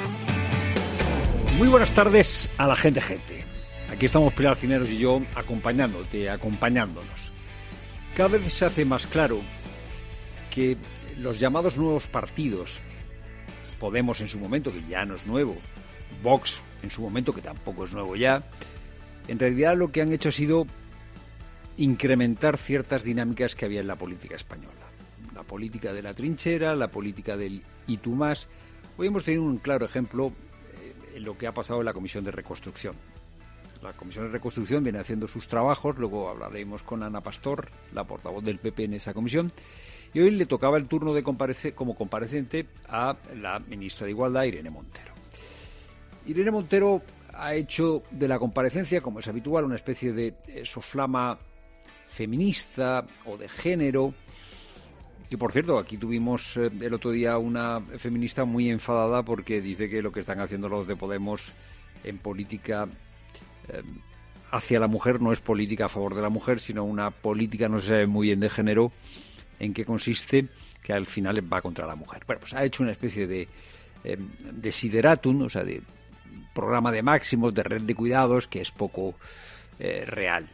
Muy buenas tardes a la gente. Aquí estamos Pilar Cisneros y yo acompañándote, acompañándonos. Cada vez se hace más claro que los llamados nuevos partidos, Podemos en su momento, que ya no es nuevo, Vox en su momento, que tampoco es nuevo ya, en realidad lo que han hecho ha sido incrementar ciertas dinámicas que había en la política española. La política de la trinchera, la política del y tú más. Hoy hemos tenido un claro ejemplo en lo que ha pasado en la Comisión de Reconstrucción. La Comisión de Reconstrucción viene haciendo sus trabajos, luego hablaremos con Ana Pastor, la portavoz del PP en esa comisión, y hoy le tocaba el turno de como comparecente a la ministra de Igualdad, Irene Montero. Irene Montero ha hecho de la comparecencia, como es habitual, una especie de soflama feminista o de género. Y por cierto, aquí tuvimos el otro día una feminista muy enfadada porque dice que lo que están haciendo los de Podemos en política hacia la mujer no es política a favor de la mujer, sino una política, no se sabe muy bien de género, en qué consiste, que al final va contra la mujer. Bueno, pues ha hecho una especie de desideratum, o sea, de programa de máximos, de red de cuidados, que es poco real.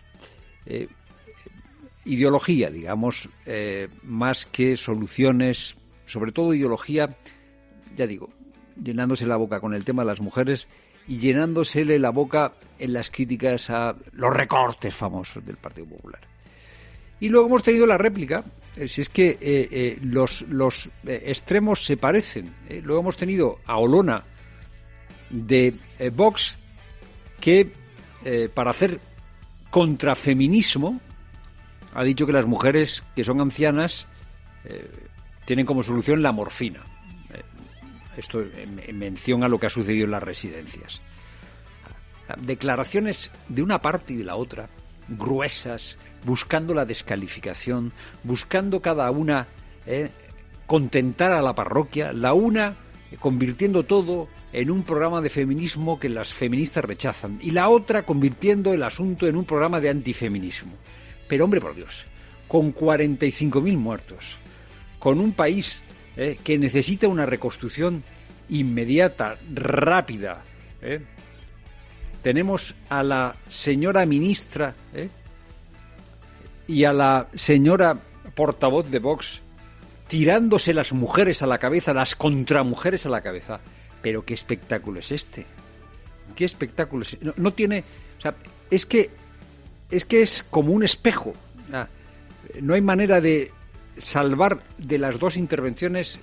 Ideología, digamos, más que soluciones, sobre todo ideología, ya digo, llenándose la boca con el tema de las mujeres y llenándosele la boca en las críticas a los recortes famosos del Partido Popular. Y luego hemos tenido la réplica, si es que los extremos se parecen. Luego hemos tenido a Olona de Vox que para hacer contrafeminismo ha dicho que las mujeres que son ancianas tienen como solución la morfina. Esto en mención a lo que ha sucedido en las residencias. Declaraciones de una parte y de la otra, gruesas, buscando la descalificación, buscando cada una contentar a la parroquia, la una convirtiendo todo en un programa de feminismo que las feministas rechazan y la otra convirtiendo el asunto en un programa de antifeminismo. Pero hombre, por Dios, con 45.000 muertos, con un país que necesita una reconstrucción inmediata, rápida, tenemos a la señora ministra y a la señora portavoz de Vox tirándose las mujeres a la cabeza, las contramujeres a la cabeza. Pero ¿qué espectáculo es este? ¿Qué espectáculo es? No tiene... O sea, es que es como un espejo. No hay manera de salvar de las dos intervenciones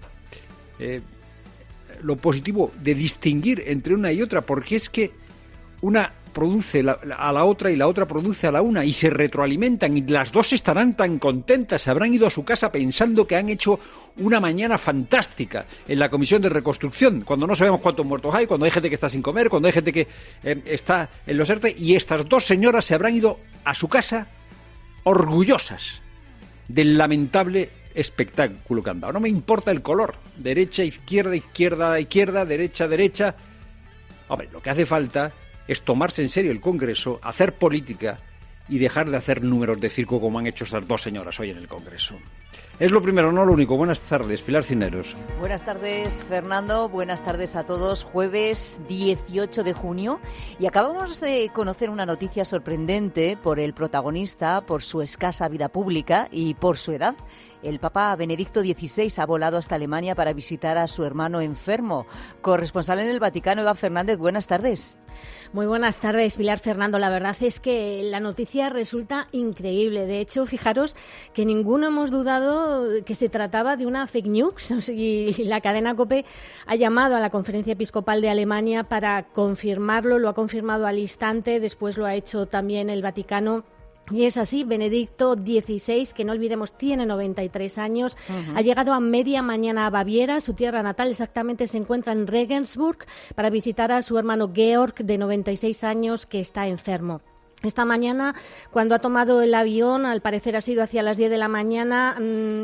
lo positivo, de distinguir entre una y otra, porque es que una produce a la otra y la otra produce a la una y se retroalimentan y las dos estarán tan contentas, se habrán ido a su casa pensando que han hecho una mañana fantástica en la Comisión de Reconstrucción, cuando no sabemos cuántos muertos hay, cuando hay gente que está sin comer, cuando hay gente que está en los ERTE, y estas dos señoras se habrán ido a su casa orgullosas del lamentable espectáculo que han dado. No me importa el color, derecha, izquierda, izquierda, izquierda, derecha, derecha. Hombre, lo que hace falta es tomarse en serio el Congreso, hacer política y dejar de hacer números de circo como han hecho estas dos señoras hoy en el Congreso. Es lo primero, no lo único. Buenas tardes, Pilar Cisneros. Buenas tardes, Fernando. Buenas tardes a todos. Jueves 18 de junio. Y acabamos de conocer una noticia sorprendente por el protagonista, por su escasa vida pública y por su edad. El Papa Benedicto XVI ha volado hasta Alemania para visitar a su hermano enfermo. Corresponsal en el Vaticano, Eva Fernández, buenas tardes. Muy buenas tardes, Pilar, Fernando. La verdad es que la noticia resulta increíble. De hecho, fijaros que ninguno hemos dudado que se trataba de una fake news. Y la cadena COPE ha llamado a la Conferencia Episcopal de Alemania para confirmarlo. Lo ha confirmado al instante. Después lo ha hecho también el Vaticano. Y es así, Benedicto XVI, que no olvidemos tiene 93 años, ha llegado a media mañana a Baviera, su tierra natal, exactamente se encuentra en Regensburg, para visitar a su hermano Georg, de 96 años, que está enfermo. Esta mañana, cuando ha tomado el avión, al parecer ha sido hacia las 10 de la mañana,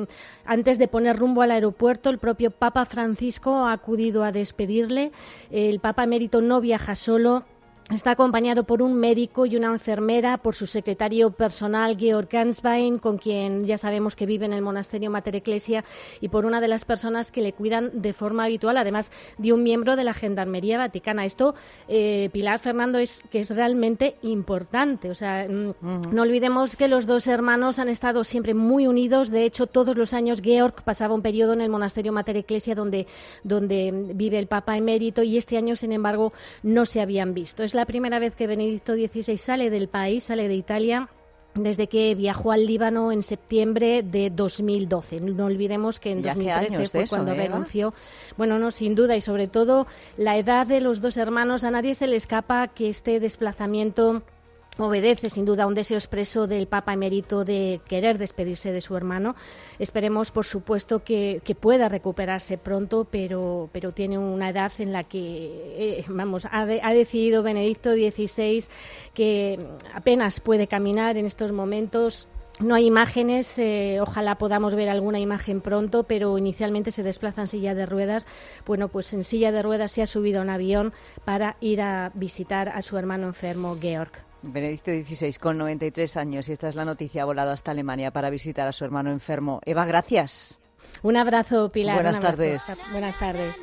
antes de poner rumbo al aeropuerto, el propio Papa Francisco ha acudido a despedirle. El Papa emérito no viaja solo. Está acompañado por un médico y una enfermera, por su secretario personal, Georg Ganswein, con quien ya sabemos que vive en el monasterio Mater Ecclesia, y por una de las personas que le cuidan de forma habitual, además de un miembro de la Gendarmería Vaticana. Esto, Pilar, Fernando, es realmente importante. O sea, no olvidemos que los dos hermanos han estado siempre muy unidos. De hecho, todos los años Georg pasaba un periodo en el monasterio Mater Ecclesia donde vive el Papa emérito, y este año, sin embargo, no se habían visto. Es la primera vez que Benedicto XVI sale del país, sale de Italia, desde que viajó al Líbano en septiembre de 2012. No olvidemos que en 2013 fue cuando renunció. Bueno, no, sin duda, y sobre todo la edad de los dos hermanos. A nadie se le escapa que este desplazamiento obedece sin duda a un deseo expreso del Papa emérito de querer despedirse de su hermano. Esperemos, por supuesto, que pueda recuperarse pronto, pero tiene una edad en la que ha decidido Benedicto XVI que apenas puede caminar en estos momentos. No hay imágenes, ojalá podamos ver alguna imagen pronto, pero inicialmente se desplaza en silla de ruedas. Bueno, pues en silla de ruedas se ha subido a un avión para ir a visitar a su hermano enfermo, Georg. Benedicto XVI, con 93 años, y esta es la noticia, ha volado hasta Alemania para visitar a su hermano enfermo. Eva, gracias. Un abrazo, Pilar. Buenas tardes. Buenas tardes.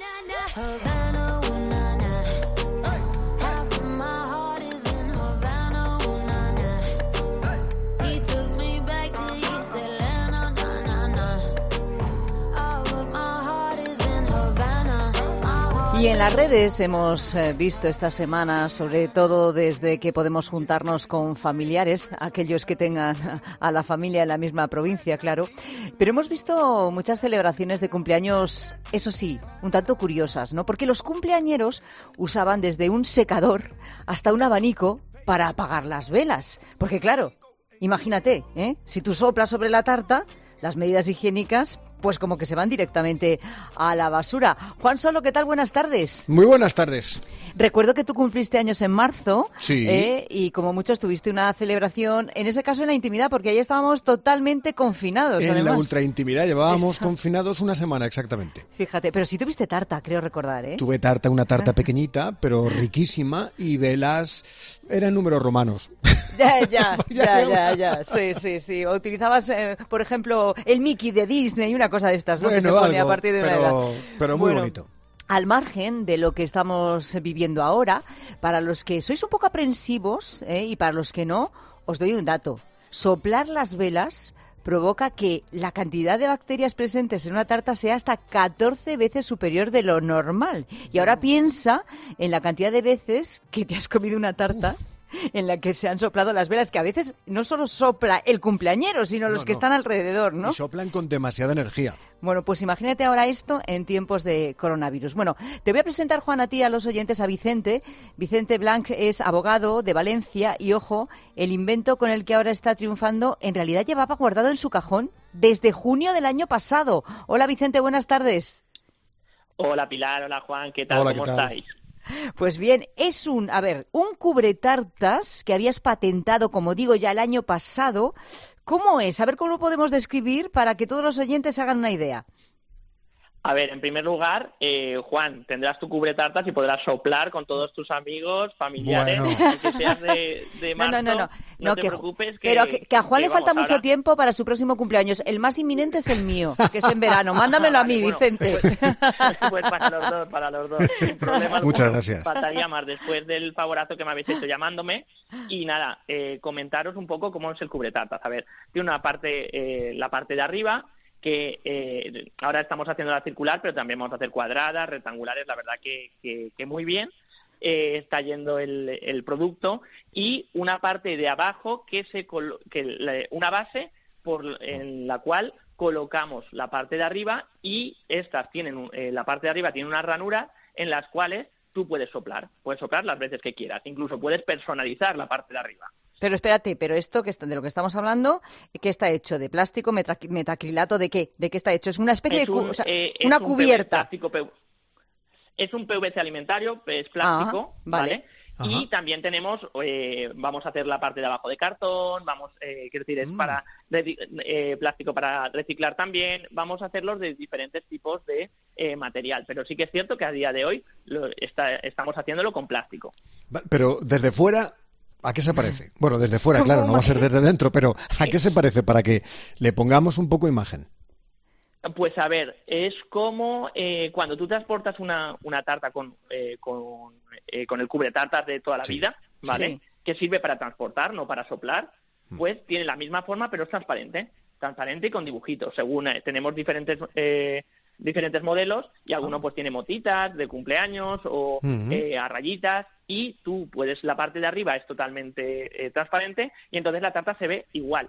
Y en las redes hemos visto esta semana, sobre todo desde que podemos juntarnos con familiares, aquellos que tengan a la familia en la misma provincia, claro, pero hemos visto muchas celebraciones de cumpleaños, eso sí, un tanto curiosas, ¿no? Porque los cumpleañeros usaban desde un secador hasta un abanico para apagar las velas. Porque claro, imagínate, si tú soplas sobre la tarta, las medidas higiénicas pues como que se van directamente a la basura. Juan Solo, ¿qué tal? Buenas tardes. Muy buenas tardes. Recuerdo que tú cumpliste años en marzo. Sí. Y como muchos tuviste una celebración, en ese caso en la intimidad, porque ahí estábamos totalmente confinados. En además. La ultraintimidad, llevábamos confinados una semana exactamente. Fíjate, pero sí tuviste tarta, creo recordar, ¿eh? Tuve tarta, una tarta pequeñita, pero riquísima, y velas, eran números romanos. Ya. Sí. O utilizabas, por ejemplo, el Mickey de Disney, una cosa de estas, ¿no? Bueno, que se pone algo, a partir de una edad. Pero muy bonito. Al margen de lo que estamos viviendo ahora, para los que sois un poco aprensivos y para los que no, os doy un dato. Soplar las velas provoca que la cantidad de bacterias presentes en una tarta sea hasta 14 veces superior de lo normal. Y ahora piensa en la cantidad de veces que te has comido una tarta en la que se han soplado las velas, que a veces no solo sopla el cumpleañero, sino los que están alrededor, ¿no? Y soplan con demasiada energía. Bueno, pues imagínate ahora esto en tiempos de coronavirus. Bueno, te voy a presentar, Juan, a ti, a los oyentes, a Vicente. Vicente Blanc es abogado de Valencia y, ojo, el invento con el que ahora está triunfando en realidad llevaba guardado en su cajón desde junio del año pasado. Hola, Vicente, buenas tardes. Hola, Pilar, hola, Juan, ¿qué tal? Hola, ¿Cómo estáis? Pues bien, es un cubretartas que habías patentado, como digo, ya el año pasado. ¿Cómo es? A ver cómo lo podemos describir para que todos los oyentes hagan una idea. A ver, en primer lugar, Juan, tendrás tu cubretartas y podrás soplar con todos tus amigos, familiares, aunque seas de marzo. No te preocupes. Pero que a Juan le falta mucho tiempo para su próximo cumpleaños. El más inminente es el mío, que es en verano. Mándamelo a mí, Vicente. Pues para los dos. Sin problema. Muchas gracias. Faltaría más después del favorazo que me habéis hecho llamándome. Y nada, comentaros un poco cómo es el cubretartas. A ver, tiene una parte, la parte de arriba, que ahora estamos haciendo la circular, pero también vamos a hacer cuadradas, rectangulares, la verdad que muy bien. está yendo el producto, y una parte de abajo una base en la cual colocamos la parte de arriba, y estas tienen la parte de arriba tiene unas ranuras en las cuales tú puedes soplar las veces que quieras, incluso puedes personalizar la parte de arriba. Pero espérate, pero esto de lo que estamos hablando, ¿qué está hecho? ¿De plástico, metacrilato? ¿De qué? ¿De qué está hecho? Es una especie una cubierta. Es un PVC alimentario, es plástico, ¿vale? Ajá. Y también tenemos, vamos a hacer la parte de abajo de cartón, quiero decir, es para plástico para reciclar también, vamos a hacerlos de diferentes tipos de material, pero sí que es cierto que a día de hoy estamos haciéndolo con plástico. Pero desde fuera, ¿a qué se parece? Bueno, desde fuera, claro, no va a ser desde dentro, pero ¿a qué se parece para que le pongamos un poco imagen? Pues a ver, es como cuando tú transportas una tarta con el cubretartas de toda la vida, ¿vale? Sí. Que sirve para transportar, no para soplar, pues tiene la misma forma, pero es transparente y con dibujitos. Según tenemos diferentes modelos, y alguno pues tiene motitas de cumpleaños o a rayitas, y tú la parte de arriba es totalmente transparente, y entonces la tarta se ve igual.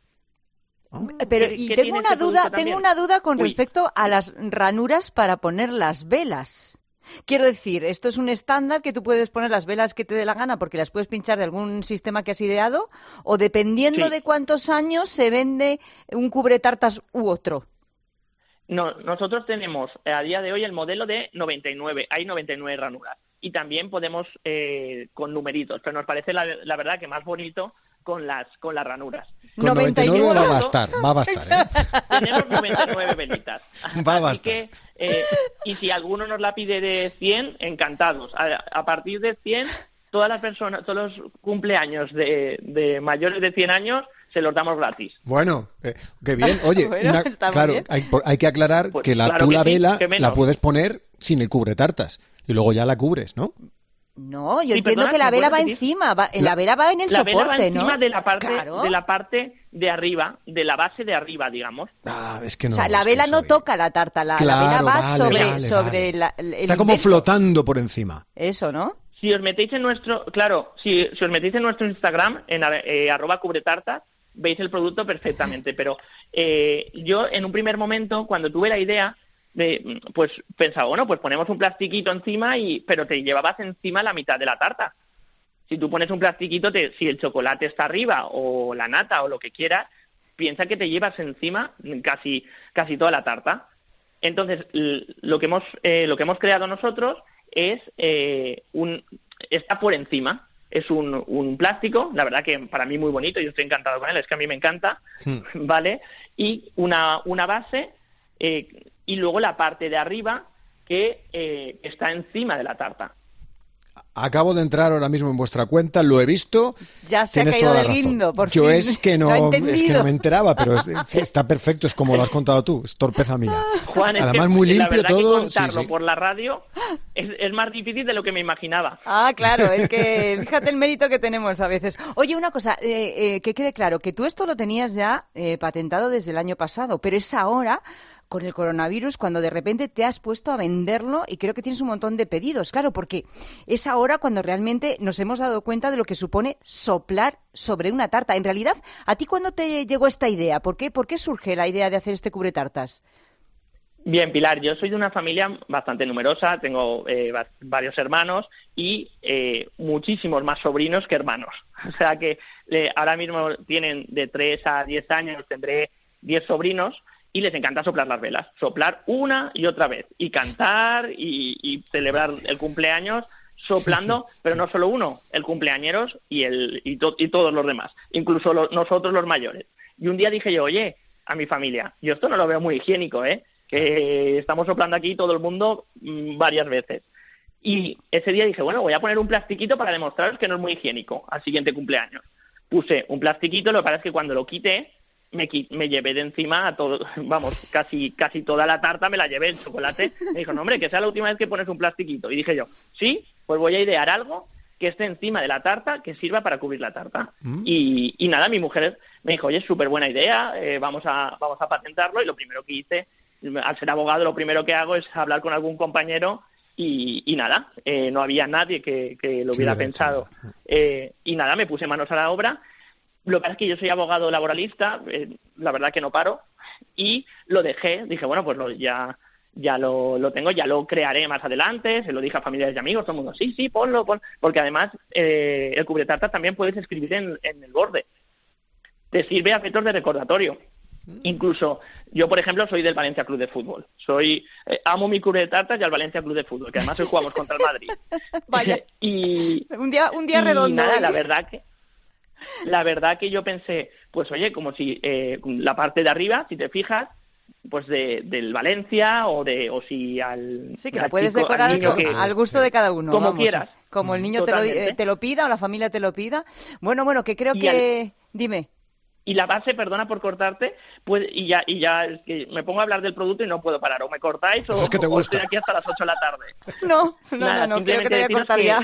Pero tengo una duda con respecto a las ranuras para poner las velas. Quiero decir, esto es un estándar que tú puedes poner las velas que te dé la gana porque las puedes pinchar de algún sistema que has ideado, o dependiendo de cuántos años se vende un cubretartas u otro. No, nosotros tenemos a día de hoy el modelo de 99, hay 99 ranuras, y también podemos con numeritos, pero nos parece la verdad que más bonito con las ranuras. Con 99 va a bastar, Tenemos 99 velitas. Va a bastar. Así que, y si alguno nos la pide de 100, encantados. A partir de 100, todas las personas, todos los cumpleaños de mayores de 100 años, se los damos gratis. Bueno, qué bien. Oye, claro, bien. Hay que aclarar pues, que la vela la puedes poner sin el cubretartas y luego ya la cubres, ¿no? No, yo entiendo que la vela va encima, la vela va en el soporte, ¿no? La vela va encima de la parte de arriba, de la base de arriba, digamos. Es que no. O sea, la vela no toca la tarta, la vela va sobre el está como flotando por encima. Eso, ¿no? Si os metéis en nuestro Instagram, en @cubretartas, veis el producto perfectamente, pero yo en un primer momento, cuando tuve la idea, pues pensaba, bueno, pues ponemos un plastiquito encima, pero te llevabas encima la mitad de la tarta. Si tú pones un plastiquito, si el chocolate está arriba o la nata o lo que quieras, piensa que te llevas encima casi toda la tarta. Entonces, lo que hemos creado nosotros es está por encima. Es un plástico, la verdad que para mí muy bonito, yo estoy encantado con él, es que a mí me encanta, ¿vale? Y una base, y luego la parte de arriba que está encima de la tarta. Acabo de entrar ahora mismo en vuestra cuenta, lo he visto. Ya se ha caído del guindo, por fin. Yo es que no me enteraba, pero está perfecto, es como lo has contado tú, es torpeza mía. Juan, además muy limpio todo. Que contarlo por la radio es más difícil de lo que me imaginaba. Ah, claro, es que fíjate el mérito que tenemos a veces. Oye, una cosa, que quede claro, que tú esto lo tenías ya patentado desde el año pasado, pero es ahora, con el coronavirus, cuando de repente te has puesto a venderlo y creo que tienes un montón de pedidos. Claro, porque es ahora cuando realmente nos hemos dado cuenta de lo que supone soplar sobre una tarta. En realidad, ¿a ti cuándo te llegó esta idea? ¿Por qué surge la idea de hacer este cubretartas? Bien, Pilar, yo soy de una familia bastante numerosa, tengo varios hermanos y muchísimos más sobrinos que hermanos. O sea que ahora mismo tienen de 3 a 10 años, tendré 10 sobrinos, y les encanta soplar las velas, soplar una y otra vez, y cantar y celebrar el cumpleaños soplando, pero no solo uno, el cumpleañeros y todos los demás, incluso nosotros los mayores. Y un día dije yo, oye, a mi familia, yo esto no lo veo muy higiénico, que estamos soplando aquí todo el mundo varias veces. Y ese día dije, bueno, voy a poner un plastiquito para demostraros que no es muy higiénico al siguiente cumpleaños. Puse un plastiquito, lo que pasa es que cuando lo quité, me llevé de encima a todo, vamos, casi toda la tarta me la llevé, el chocolate. Me dijo, no, hombre, que sea la última vez que pones un plastiquito. Y dije yo, sí, pues voy a idear algo que esté encima de la tarta, que sirva para cubrir la tarta. Y nada, mi mujer me dijo, oye, es súper buena idea, vamos a patentarlo. Y lo primero que hice, al ser abogado, lo primero que hago es hablar con algún compañero y nada, no había nadie que lo hubiera pensado. Y nada, me puse manos a la obra. Lo que pasa es que yo soy abogado laboralista, la verdad que no paro, y lo dejé. Dije, bueno, pues ya lo tengo, ya lo crearé más adelante. Se lo dije a familiares y amigos, todo el mundo, sí, ponlo, porque además el cubretartas también puedes escribir en el borde. Te sirve a efectos de recordatorio. Incluso yo, por ejemplo, soy del Valencia Club de Fútbol. Amo mi cubretartas y al Valencia Club de Fútbol, que además hoy jugamos contra el Madrid. Vaya. Un día redondo. Nada, la verdad que yo pensé, pues oye, como si la parte de arriba, si te fijas, pues del Valencia o si al sí, que lo puedes decorar al gusto de cada uno, como quieras, como el niño te lo pida o la familia te lo pida. Bueno, que creo que dime. Y la base, perdona por cortarte, pues y ya es que me pongo a hablar del producto y no puedo parar. O me cortáis o estoy aquí hasta las 8 de la tarde. No, creo que te voy a cortar ya.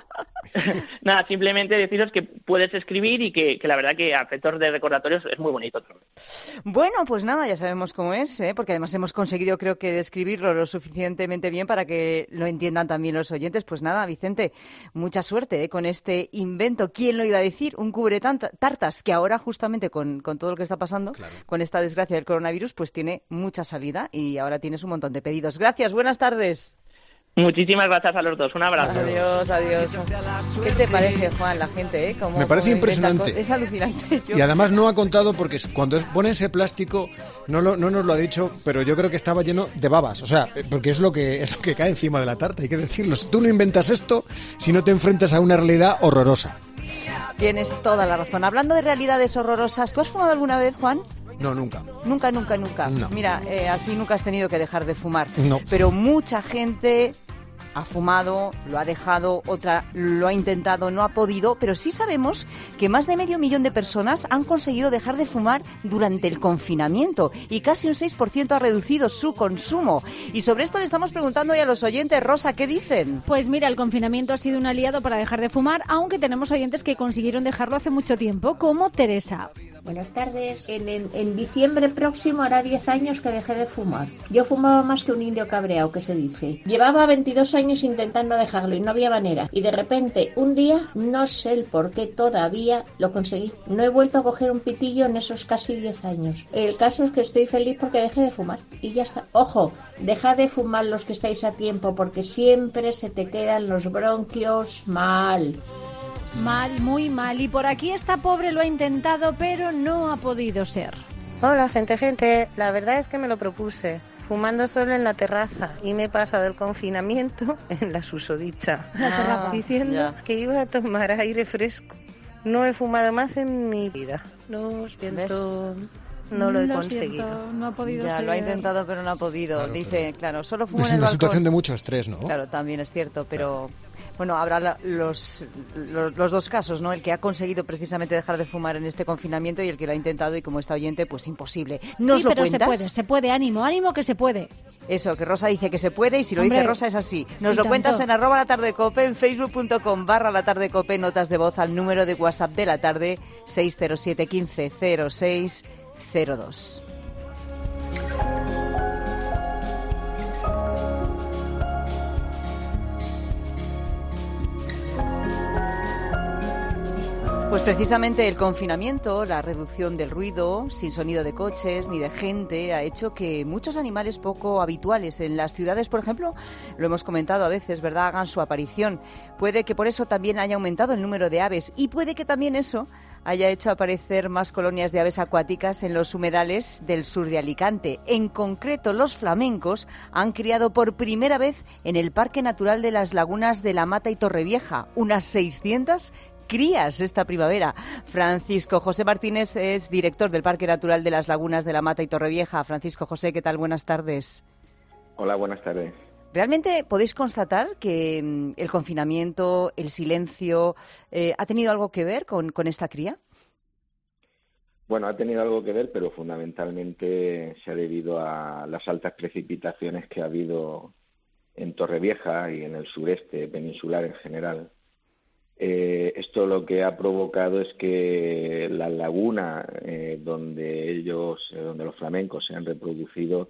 Nada, simplemente deciros que puedes escribir y que la verdad que a efectos de recordatorios es muy bonito. Bueno, pues nada, ya sabemos cómo es, porque además hemos conseguido, creo que, describirlo lo suficientemente bien para que lo entiendan también los oyentes. Pues nada, Vicente, mucha suerte con este invento. ¿Quién lo iba a decir? Un cubretartas que ahora justamente con todo lo que está pasando, claro, con esta desgracia del coronavirus, pues tiene mucha salida y ahora tienes un montón de pedidos. Gracias, buenas tardes. Muchísimas gracias a los dos, un abrazo. Adiós. ¿Qué te parece, Juan, la gente? Me parece impresionante. Es alucinante. Y además no ha contado, porque cuando pone ese plástico, no nos lo ha dicho, pero yo creo que estaba lleno de babas, o sea, porque es lo que cae encima de la tarta, hay que decirlo. Tú no inventas esto si no te enfrentas a una realidad horrorosa. Tienes toda la razón. Hablando de realidades horrorosas, ¿tú has fumado alguna vez, Juan? No, nunca. Nunca. No. Mira, así nunca has tenido que dejar de fumar. No. Pero mucha gente ha fumado, lo ha dejado, otra lo ha intentado, no ha podido, pero sí sabemos que más de 500.000 de personas han conseguido dejar de fumar durante el confinamiento y casi un 6% ha reducido su consumo. Y sobre esto le estamos preguntando hoy a los oyentes. Rosa, ¿qué dicen? Pues mira, el confinamiento ha sido un aliado para dejar de fumar, aunque tenemos oyentes que consiguieron dejarlo hace mucho tiempo, como Teresa. Buenas tardes. En diciembre próximo hará 10 años que dejé de fumar. Yo fumaba más que un indio cabreado, que se dice. Llevaba 22 años intentando dejarlo y no había manera. Y de repente, un día, no sé el por qué todavía, lo conseguí. No he vuelto a coger un pitillo en esos casi 10 años. El caso es que estoy feliz porque dejé de fumar. Y ya está. Ojo, dejad de fumar los que estáis a tiempo, porque siempre se te quedan los bronquios mal. Mal, muy mal. Y por aquí esta pobre lo ha intentado, pero no ha podido ser. Hola, gente. La verdad es que me lo propuse, fumando solo en la terraza, y me he pasado el confinamiento en la susodicha, diciendo que iba a tomar aire fresco. No he fumado más en mi vida. Lo siento. No lo he conseguido. Siento, no ha podido ser. Lo ha intentado, pero no ha podido. Dice, claro, solo fumo en el balcón. Es una situación de mucho estrés, ¿no? Claro, también es cierto, pero... Bueno, habrá los dos casos, ¿no? El que ha conseguido precisamente dejar de fumar en este confinamiento y el que lo ha intentado y, como está oyente, pues imposible. ¿Nos lo cuentas? Se puede, ánimo que se puede. Eso, que Rosa dice que se puede y si lo dice Rosa es así. Nos lo cuentas en @latardecope, en facebook.com/latardecope, notas de voz al número de WhatsApp de la tarde 607 15 06 02. Pues precisamente el confinamiento, la reducción del ruido, sin sonido de coches ni de gente, ha hecho que muchos animales poco habituales en las ciudades, por ejemplo, lo hemos comentado a veces, ¿verdad?, hagan su aparición. Puede que por eso también haya aumentado el número de aves y puede que también eso haya hecho aparecer más colonias de aves acuáticas en los humedales del sur de Alicante. En concreto, los flamencos han criado por primera vez en el Parque Natural de las Lagunas de la Mata y Torrevieja unas 600 crías esta primavera. Francisco José Martínez es director del Parque Natural de las Lagunas de la Mata y Torrevieja. Francisco José, ¿qué tal? Buenas tardes. Hola, buenas tardes. ¿Realmente podéis constatar que el confinamiento, el silencio, ha tenido algo que ver con esta cría? Bueno, ha tenido algo que ver, pero fundamentalmente se ha debido a las altas precipitaciones que ha habido en Torrevieja y en el sureste peninsular en general. Esto lo que ha provocado es que la laguna donde los flamencos se han reproducido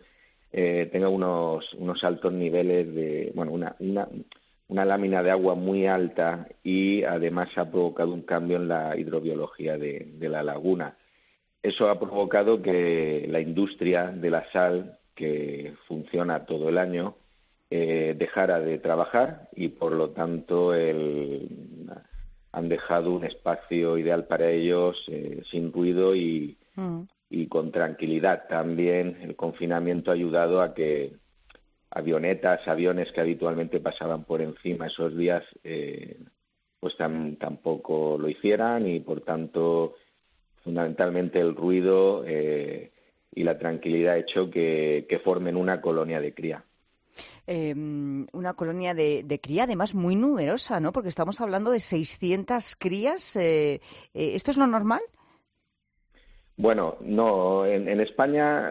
tenga unos altos niveles de, bueno, una lámina de agua muy alta y además ha provocado un cambio en la hidrobiología de la laguna. Eso ha provocado que la industria de la sal, que funciona todo el año, dejara de trabajar y por lo tanto han dejado un espacio ideal para ellos sin ruido y con tranquilidad. También el confinamiento ha ayudado a que aviones que habitualmente pasaban por encima esos días pues tampoco lo hicieran y por tanto fundamentalmente el ruido y la tranquilidad ha hecho que formen una colonia de cría. Una colonia de cría, además muy numerosa, ¿no? Porque estamos hablando de 600 crías. ¿Esto es lo normal? Bueno, no. En España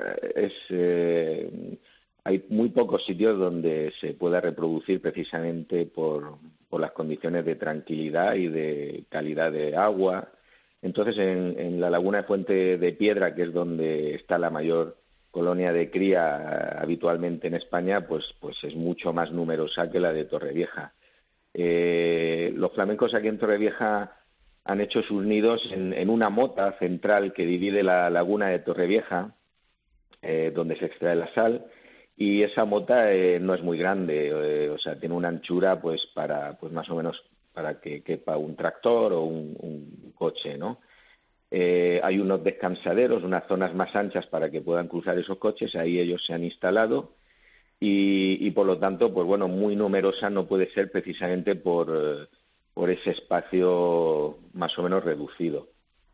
hay muy pocos sitios donde se pueda reproducir precisamente por las condiciones de tranquilidad y de calidad de agua. Entonces, en la laguna de Fuente de Piedra, que es donde está la mayor colonia de cría habitualmente en España, pues es mucho más numerosa que la de Torrevieja. Los flamencos aquí en Torrevieja han hecho sus nidos en una mota central que divide la laguna de Torrevieja, donde se extrae la sal, y esa mota no es muy grande, o sea, tiene una anchura pues más o menos para que quepa un tractor o un coche, ¿no? Hay unos descansaderos, unas zonas más anchas para que puedan cruzar esos coches, ahí ellos se han instalado y por lo tanto, pues bueno, muy numerosa no puede ser precisamente por ese espacio más o menos reducido.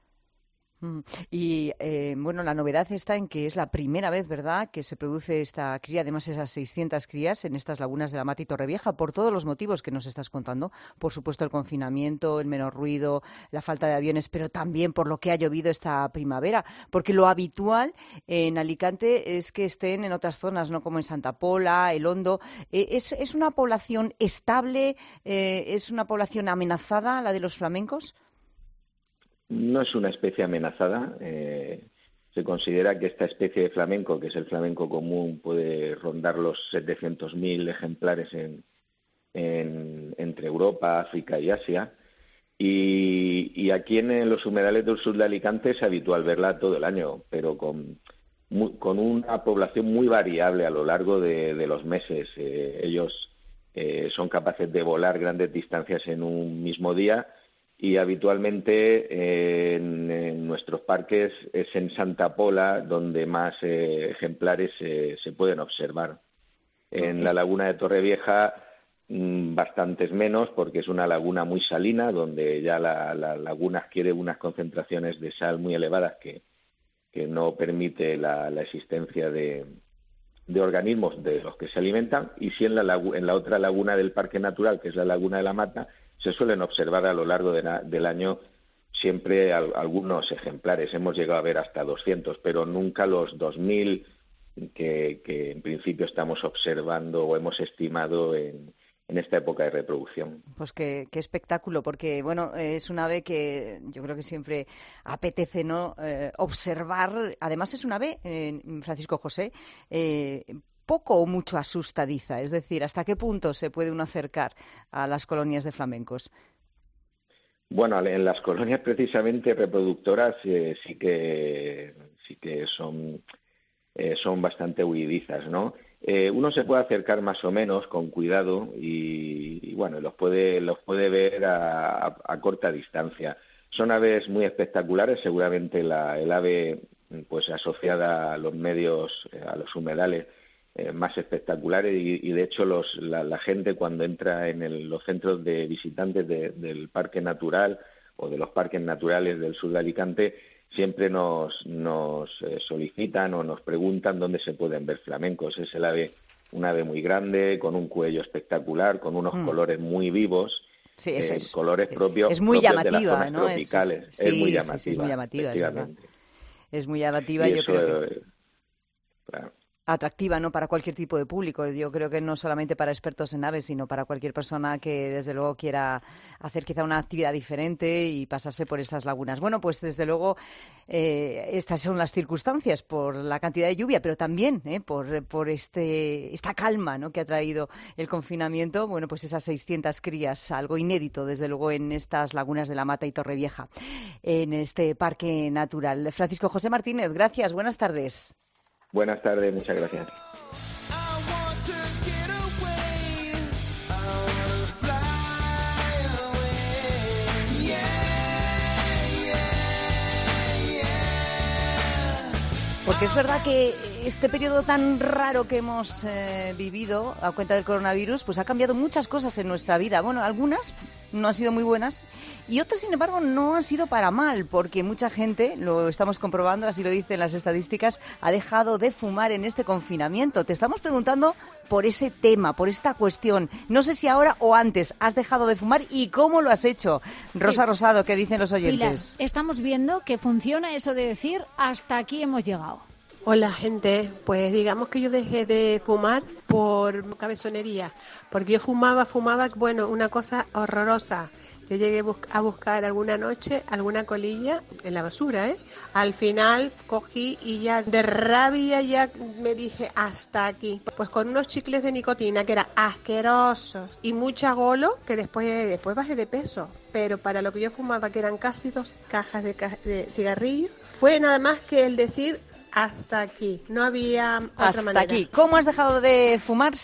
Y bueno, la novedad está en que es la primera vez, ¿verdad?, que se produce esta cría, además esas 600 crías en estas lagunas de la Mata y Torrevieja, por todos los motivos que nos estás contando. Por supuesto, el confinamiento, el menos ruido, la falta de aviones, pero también por lo que ha llovido esta primavera. Porque lo habitual en Alicante es que estén en otras zonas, ¿no?, como en Santa Pola, El Hondo. ¿Es una población estable? ¿Es una población amenazada, la de los flamencos? No es una especie amenazada. Se considera que esta especie de flamenco, que es el flamenco común, puede rondar los 700.000 ejemplares entre Europa, África y Asia. Y aquí en los humedales del sur de Alicante es habitual verla todo el año, pero con una población muy variable a lo largo de los meses. Ellos son capaces de volar grandes distancias en un mismo día. Y habitualmente en nuestros parques es en Santa Pola donde más ejemplares se pueden observar. En la laguna de Torrevieja bastantes menos porque es una laguna muy salina donde ya la laguna adquiere unas concentraciones de sal muy elevadas que no permite la existencia de organismos de los que se alimentan. Y si en la otra laguna del Parque Natural, que es la Laguna de la Mata, se suelen observar a lo largo del año siempre algunos ejemplares. Hemos llegado a ver hasta 200, pero nunca los 2.000 que en principio estamos observando o hemos estimado en esta época de reproducción. Pues qué espectáculo, porque bueno, es un ave que yo creo que siempre apetece, ¿no?, observar. Además es un ave, Francisco José, poco o mucho asustadiza, es decir, ¿hasta qué punto se puede uno acercar a las colonias de flamencos? Bueno, en las colonias precisamente reproductoras sí que son bastante huidizas, ¿no? Uno se puede acercar más o menos con cuidado y bueno, los puede ver a corta distancia. Son aves muy espectaculares, seguramente el ave pues asociada a los medios, a los humedales, más espectaculares y de hecho la gente cuando entra en los centros de visitantes del Parque Natural o de los parques naturales del sur de Alicante siempre nos solicitan o nos preguntan dónde se pueden ver flamencos. Es un ave muy grande, con un cuello espectacular, con unos colores muy vivos. Sí, colores propios, es muy propios llamativa, de las zonas ¿no? tropicales. Es muy llamativa, efectivamente. Es muy llamativa, Y yo eso, creo que... Claro. atractiva, ¿no?, para cualquier tipo de público. Yo creo que no solamente para expertos en aves, sino para cualquier persona que desde luego quiera hacer quizá una actividad diferente y pasarse por estas lagunas. Bueno, pues desde luego estas son las circunstancias, por la cantidad de lluvia, pero también por esta calma, ¿no?, que ha traído el confinamiento. Bueno, pues esas 600 crías, algo inédito desde luego en estas lagunas de La Mata y Torrevieja, en este parque natural. Francisco José Martínez, gracias, buenas tardes. Buenas tardes, muchas gracias. Porque es verdad que este periodo tan raro que hemos vivido a cuenta del coronavirus, pues ha cambiado muchas cosas en nuestra vida. Bueno, algunas no han sido muy buenas y otras, sin embargo, no han sido para mal, porque mucha gente, lo estamos comprobando, así lo dicen las estadísticas, ha dejado de fumar en este confinamiento. Te estamos preguntando por ese tema, por esta cuestión. No sé si ahora o antes has dejado de fumar y cómo lo has hecho. Rosa Rosado, ¿qué dicen los oyentes? Pilar, estamos viendo que funciona eso de decir hasta aquí hemos llegado. Hola gente, pues digamos que yo dejé de fumar por cabezonería, porque yo fumaba, bueno, una cosa horrorosa. Yo llegué a buscar alguna noche alguna colilla en la basura, ¿eh? Al final cogí y ya de rabia ya me dije hasta aquí. Pues con unos chicles de nicotina que eran asquerosos y mucha golo, que después bajé de peso. Pero para lo que yo fumaba, que eran casi 2 cajas de cigarrillos, fue nada más que el decir hasta aquí, no había otra manera. Hasta aquí. ¿Cómo has dejado de fumar?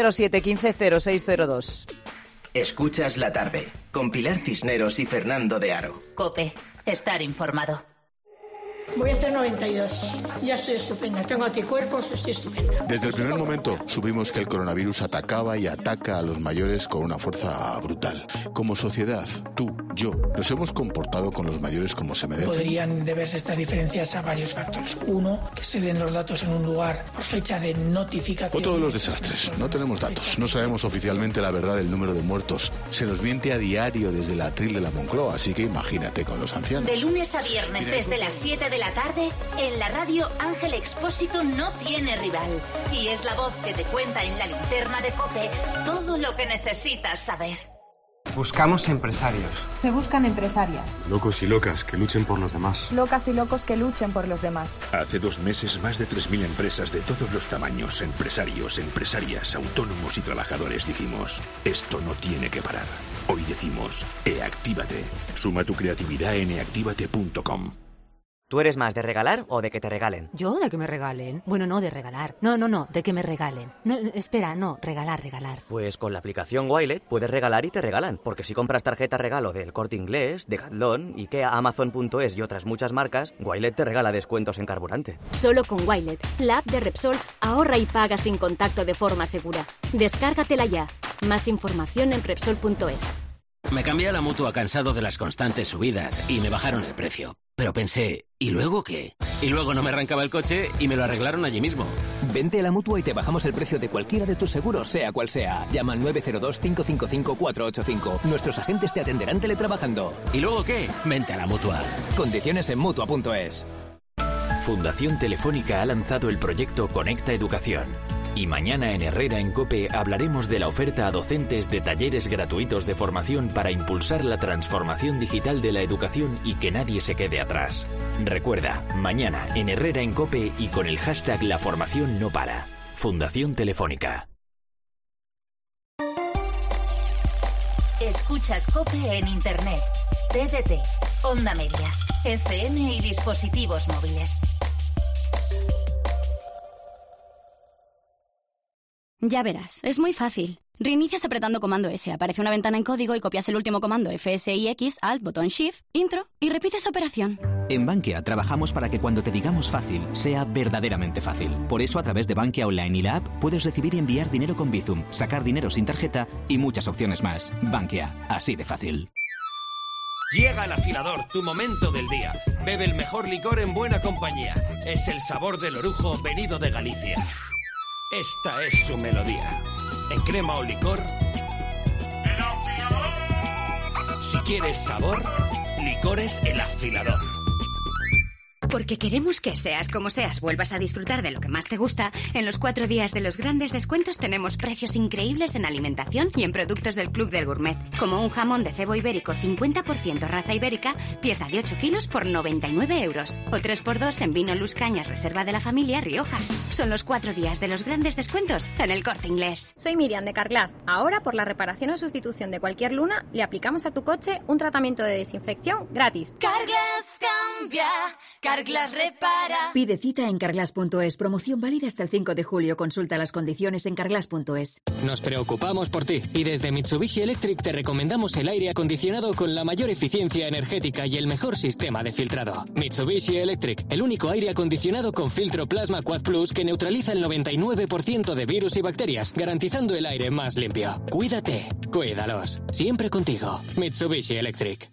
607-150602. Escuchas La Tarde, con Pilar Cisneros y Fernando de Aro. COPE, estar informado. Voy a hacer 92. Ya estoy estupenda. Tengo anticuerpos, estoy estupenda. Desde el primer momento supimos que el coronavirus atacaba y ataca a los mayores con una fuerza brutal. Como sociedad, tú, yo, nos hemos comportado con los mayores como se merecen. Podrían deberse estas diferencias a varios factores. Uno, que se den los datos en un lugar por fecha de notificación. Otro de los desastres. No tenemos datos. No sabemos oficialmente la verdad del número de muertos. Se nos miente a diario desde el atril de la Moncloa, así que imagínate con los ancianos. De lunes a viernes, desde las 7 de la tarde, en la radio Ángel Expósito no tiene rival. Y es la voz que te cuenta en la linterna de COPE todo lo que necesitas saber. Buscamos empresarios. Se buscan empresarias. Locos y locas que luchen por los demás. Locas y locos que luchen por los demás. Hace 2 meses, más de 3.000 empresas de todos los tamaños, empresarios, empresarias, autónomos y trabajadores dijimos, esto no tiene que parar. Hoy decimos, eactívate. Suma tu creatividad en eactívate.com. ¿Tú eres más de regalar o de que te regalen? ¿Yo? ¿De que me regalen? Bueno, no, de regalar. No, de que me regalen. No, espera, no, regalar. Pues con la aplicación Wilet puedes regalar y te regalan, porque si compras tarjeta regalo del Corte Inglés, Decathlon, Ikea, Amazon.es y otras muchas marcas, Wilet te regala descuentos en carburante. Solo con Wilet, la app de Repsol, ahorra y paga sin contacto de forma segura. Descárgatela ya. Más información en Repsol.es. Me cambié a la Mutua cansado de las constantes subidas y me bajaron el precio. Pero pensé, ¿y luego qué? Y luego no me arrancaba el coche y me lo arreglaron allí mismo. Vente a la Mutua y te bajamos el precio de cualquiera de tus seguros, sea cual sea. Llama al 902-555-485. Nuestros agentes te atenderán teletrabajando. ¿Y luego qué? Vente a la Mutua. Condiciones en Mutua.es. Fundación Telefónica ha lanzado el proyecto Conecta Educación. Y mañana en Herrera en COPE hablaremos de la oferta a docentes de talleres gratuitos de formación para impulsar la transformación digital de la educación y que nadie se quede atrás. Recuerda, mañana en Herrera en COPE y con el hashtag La Formación No Para. Fundación Telefónica. Escuchas COPE en Internet, TDT, Onda Media, FM y dispositivos móviles. Ya verás, es muy fácil. Reinicias apretando comando S, aparece una ventana en código y copias el último comando FSIX, Alt, botón Shift, Intro y repites operación. En Bankia trabajamos para que cuando te digamos fácil, sea verdaderamente fácil. Por eso a través de Bankia Online y la app puedes recibir y enviar dinero con Bizum, sacar dinero sin tarjeta y muchas opciones más. Bankia, así de fácil. Llega el afilador, tu momento del día. Bebe el mejor licor en buena compañía. Es el sabor del orujo venido de Galicia. Esta es su melodía. En crema o licor. Si quieres sabor, Licores El Afilador. Porque queremos que seas como seas, vuelvas a disfrutar de lo que más te gusta. En los 4 días de los grandes descuentos tenemos precios increíbles en alimentación y en productos del Club del Gourmet. Como un jamón de cebo ibérico 50% raza ibérica, pieza de 8 kilos por 99 euros. O 3x2 en vino Luz Cañas Reserva de la Familia Rioja. Son los 4 días de los grandes descuentos en El Corte Inglés. Soy Miriam de Carglass. Ahora, por la reparación o sustitución de cualquier luna, le aplicamos a tu coche un tratamiento de desinfección gratis. Carglass cambia, Carglass repara. Pide cita en carglass.es. Promoción válida hasta el 5 de julio. Consulta las condiciones en carglass.es. Nos preocupamos por ti y desde Mitsubishi Electric te recomendamos el aire acondicionado con la mayor eficiencia energética y el mejor sistema de filtrado. Mitsubishi Electric, el único aire acondicionado con filtro Plasma Quad Plus que neutraliza el 99% de virus y bacterias, garantizando el aire más limpio. Cuídate, cuídalos. Siempre contigo. Mitsubishi Electric.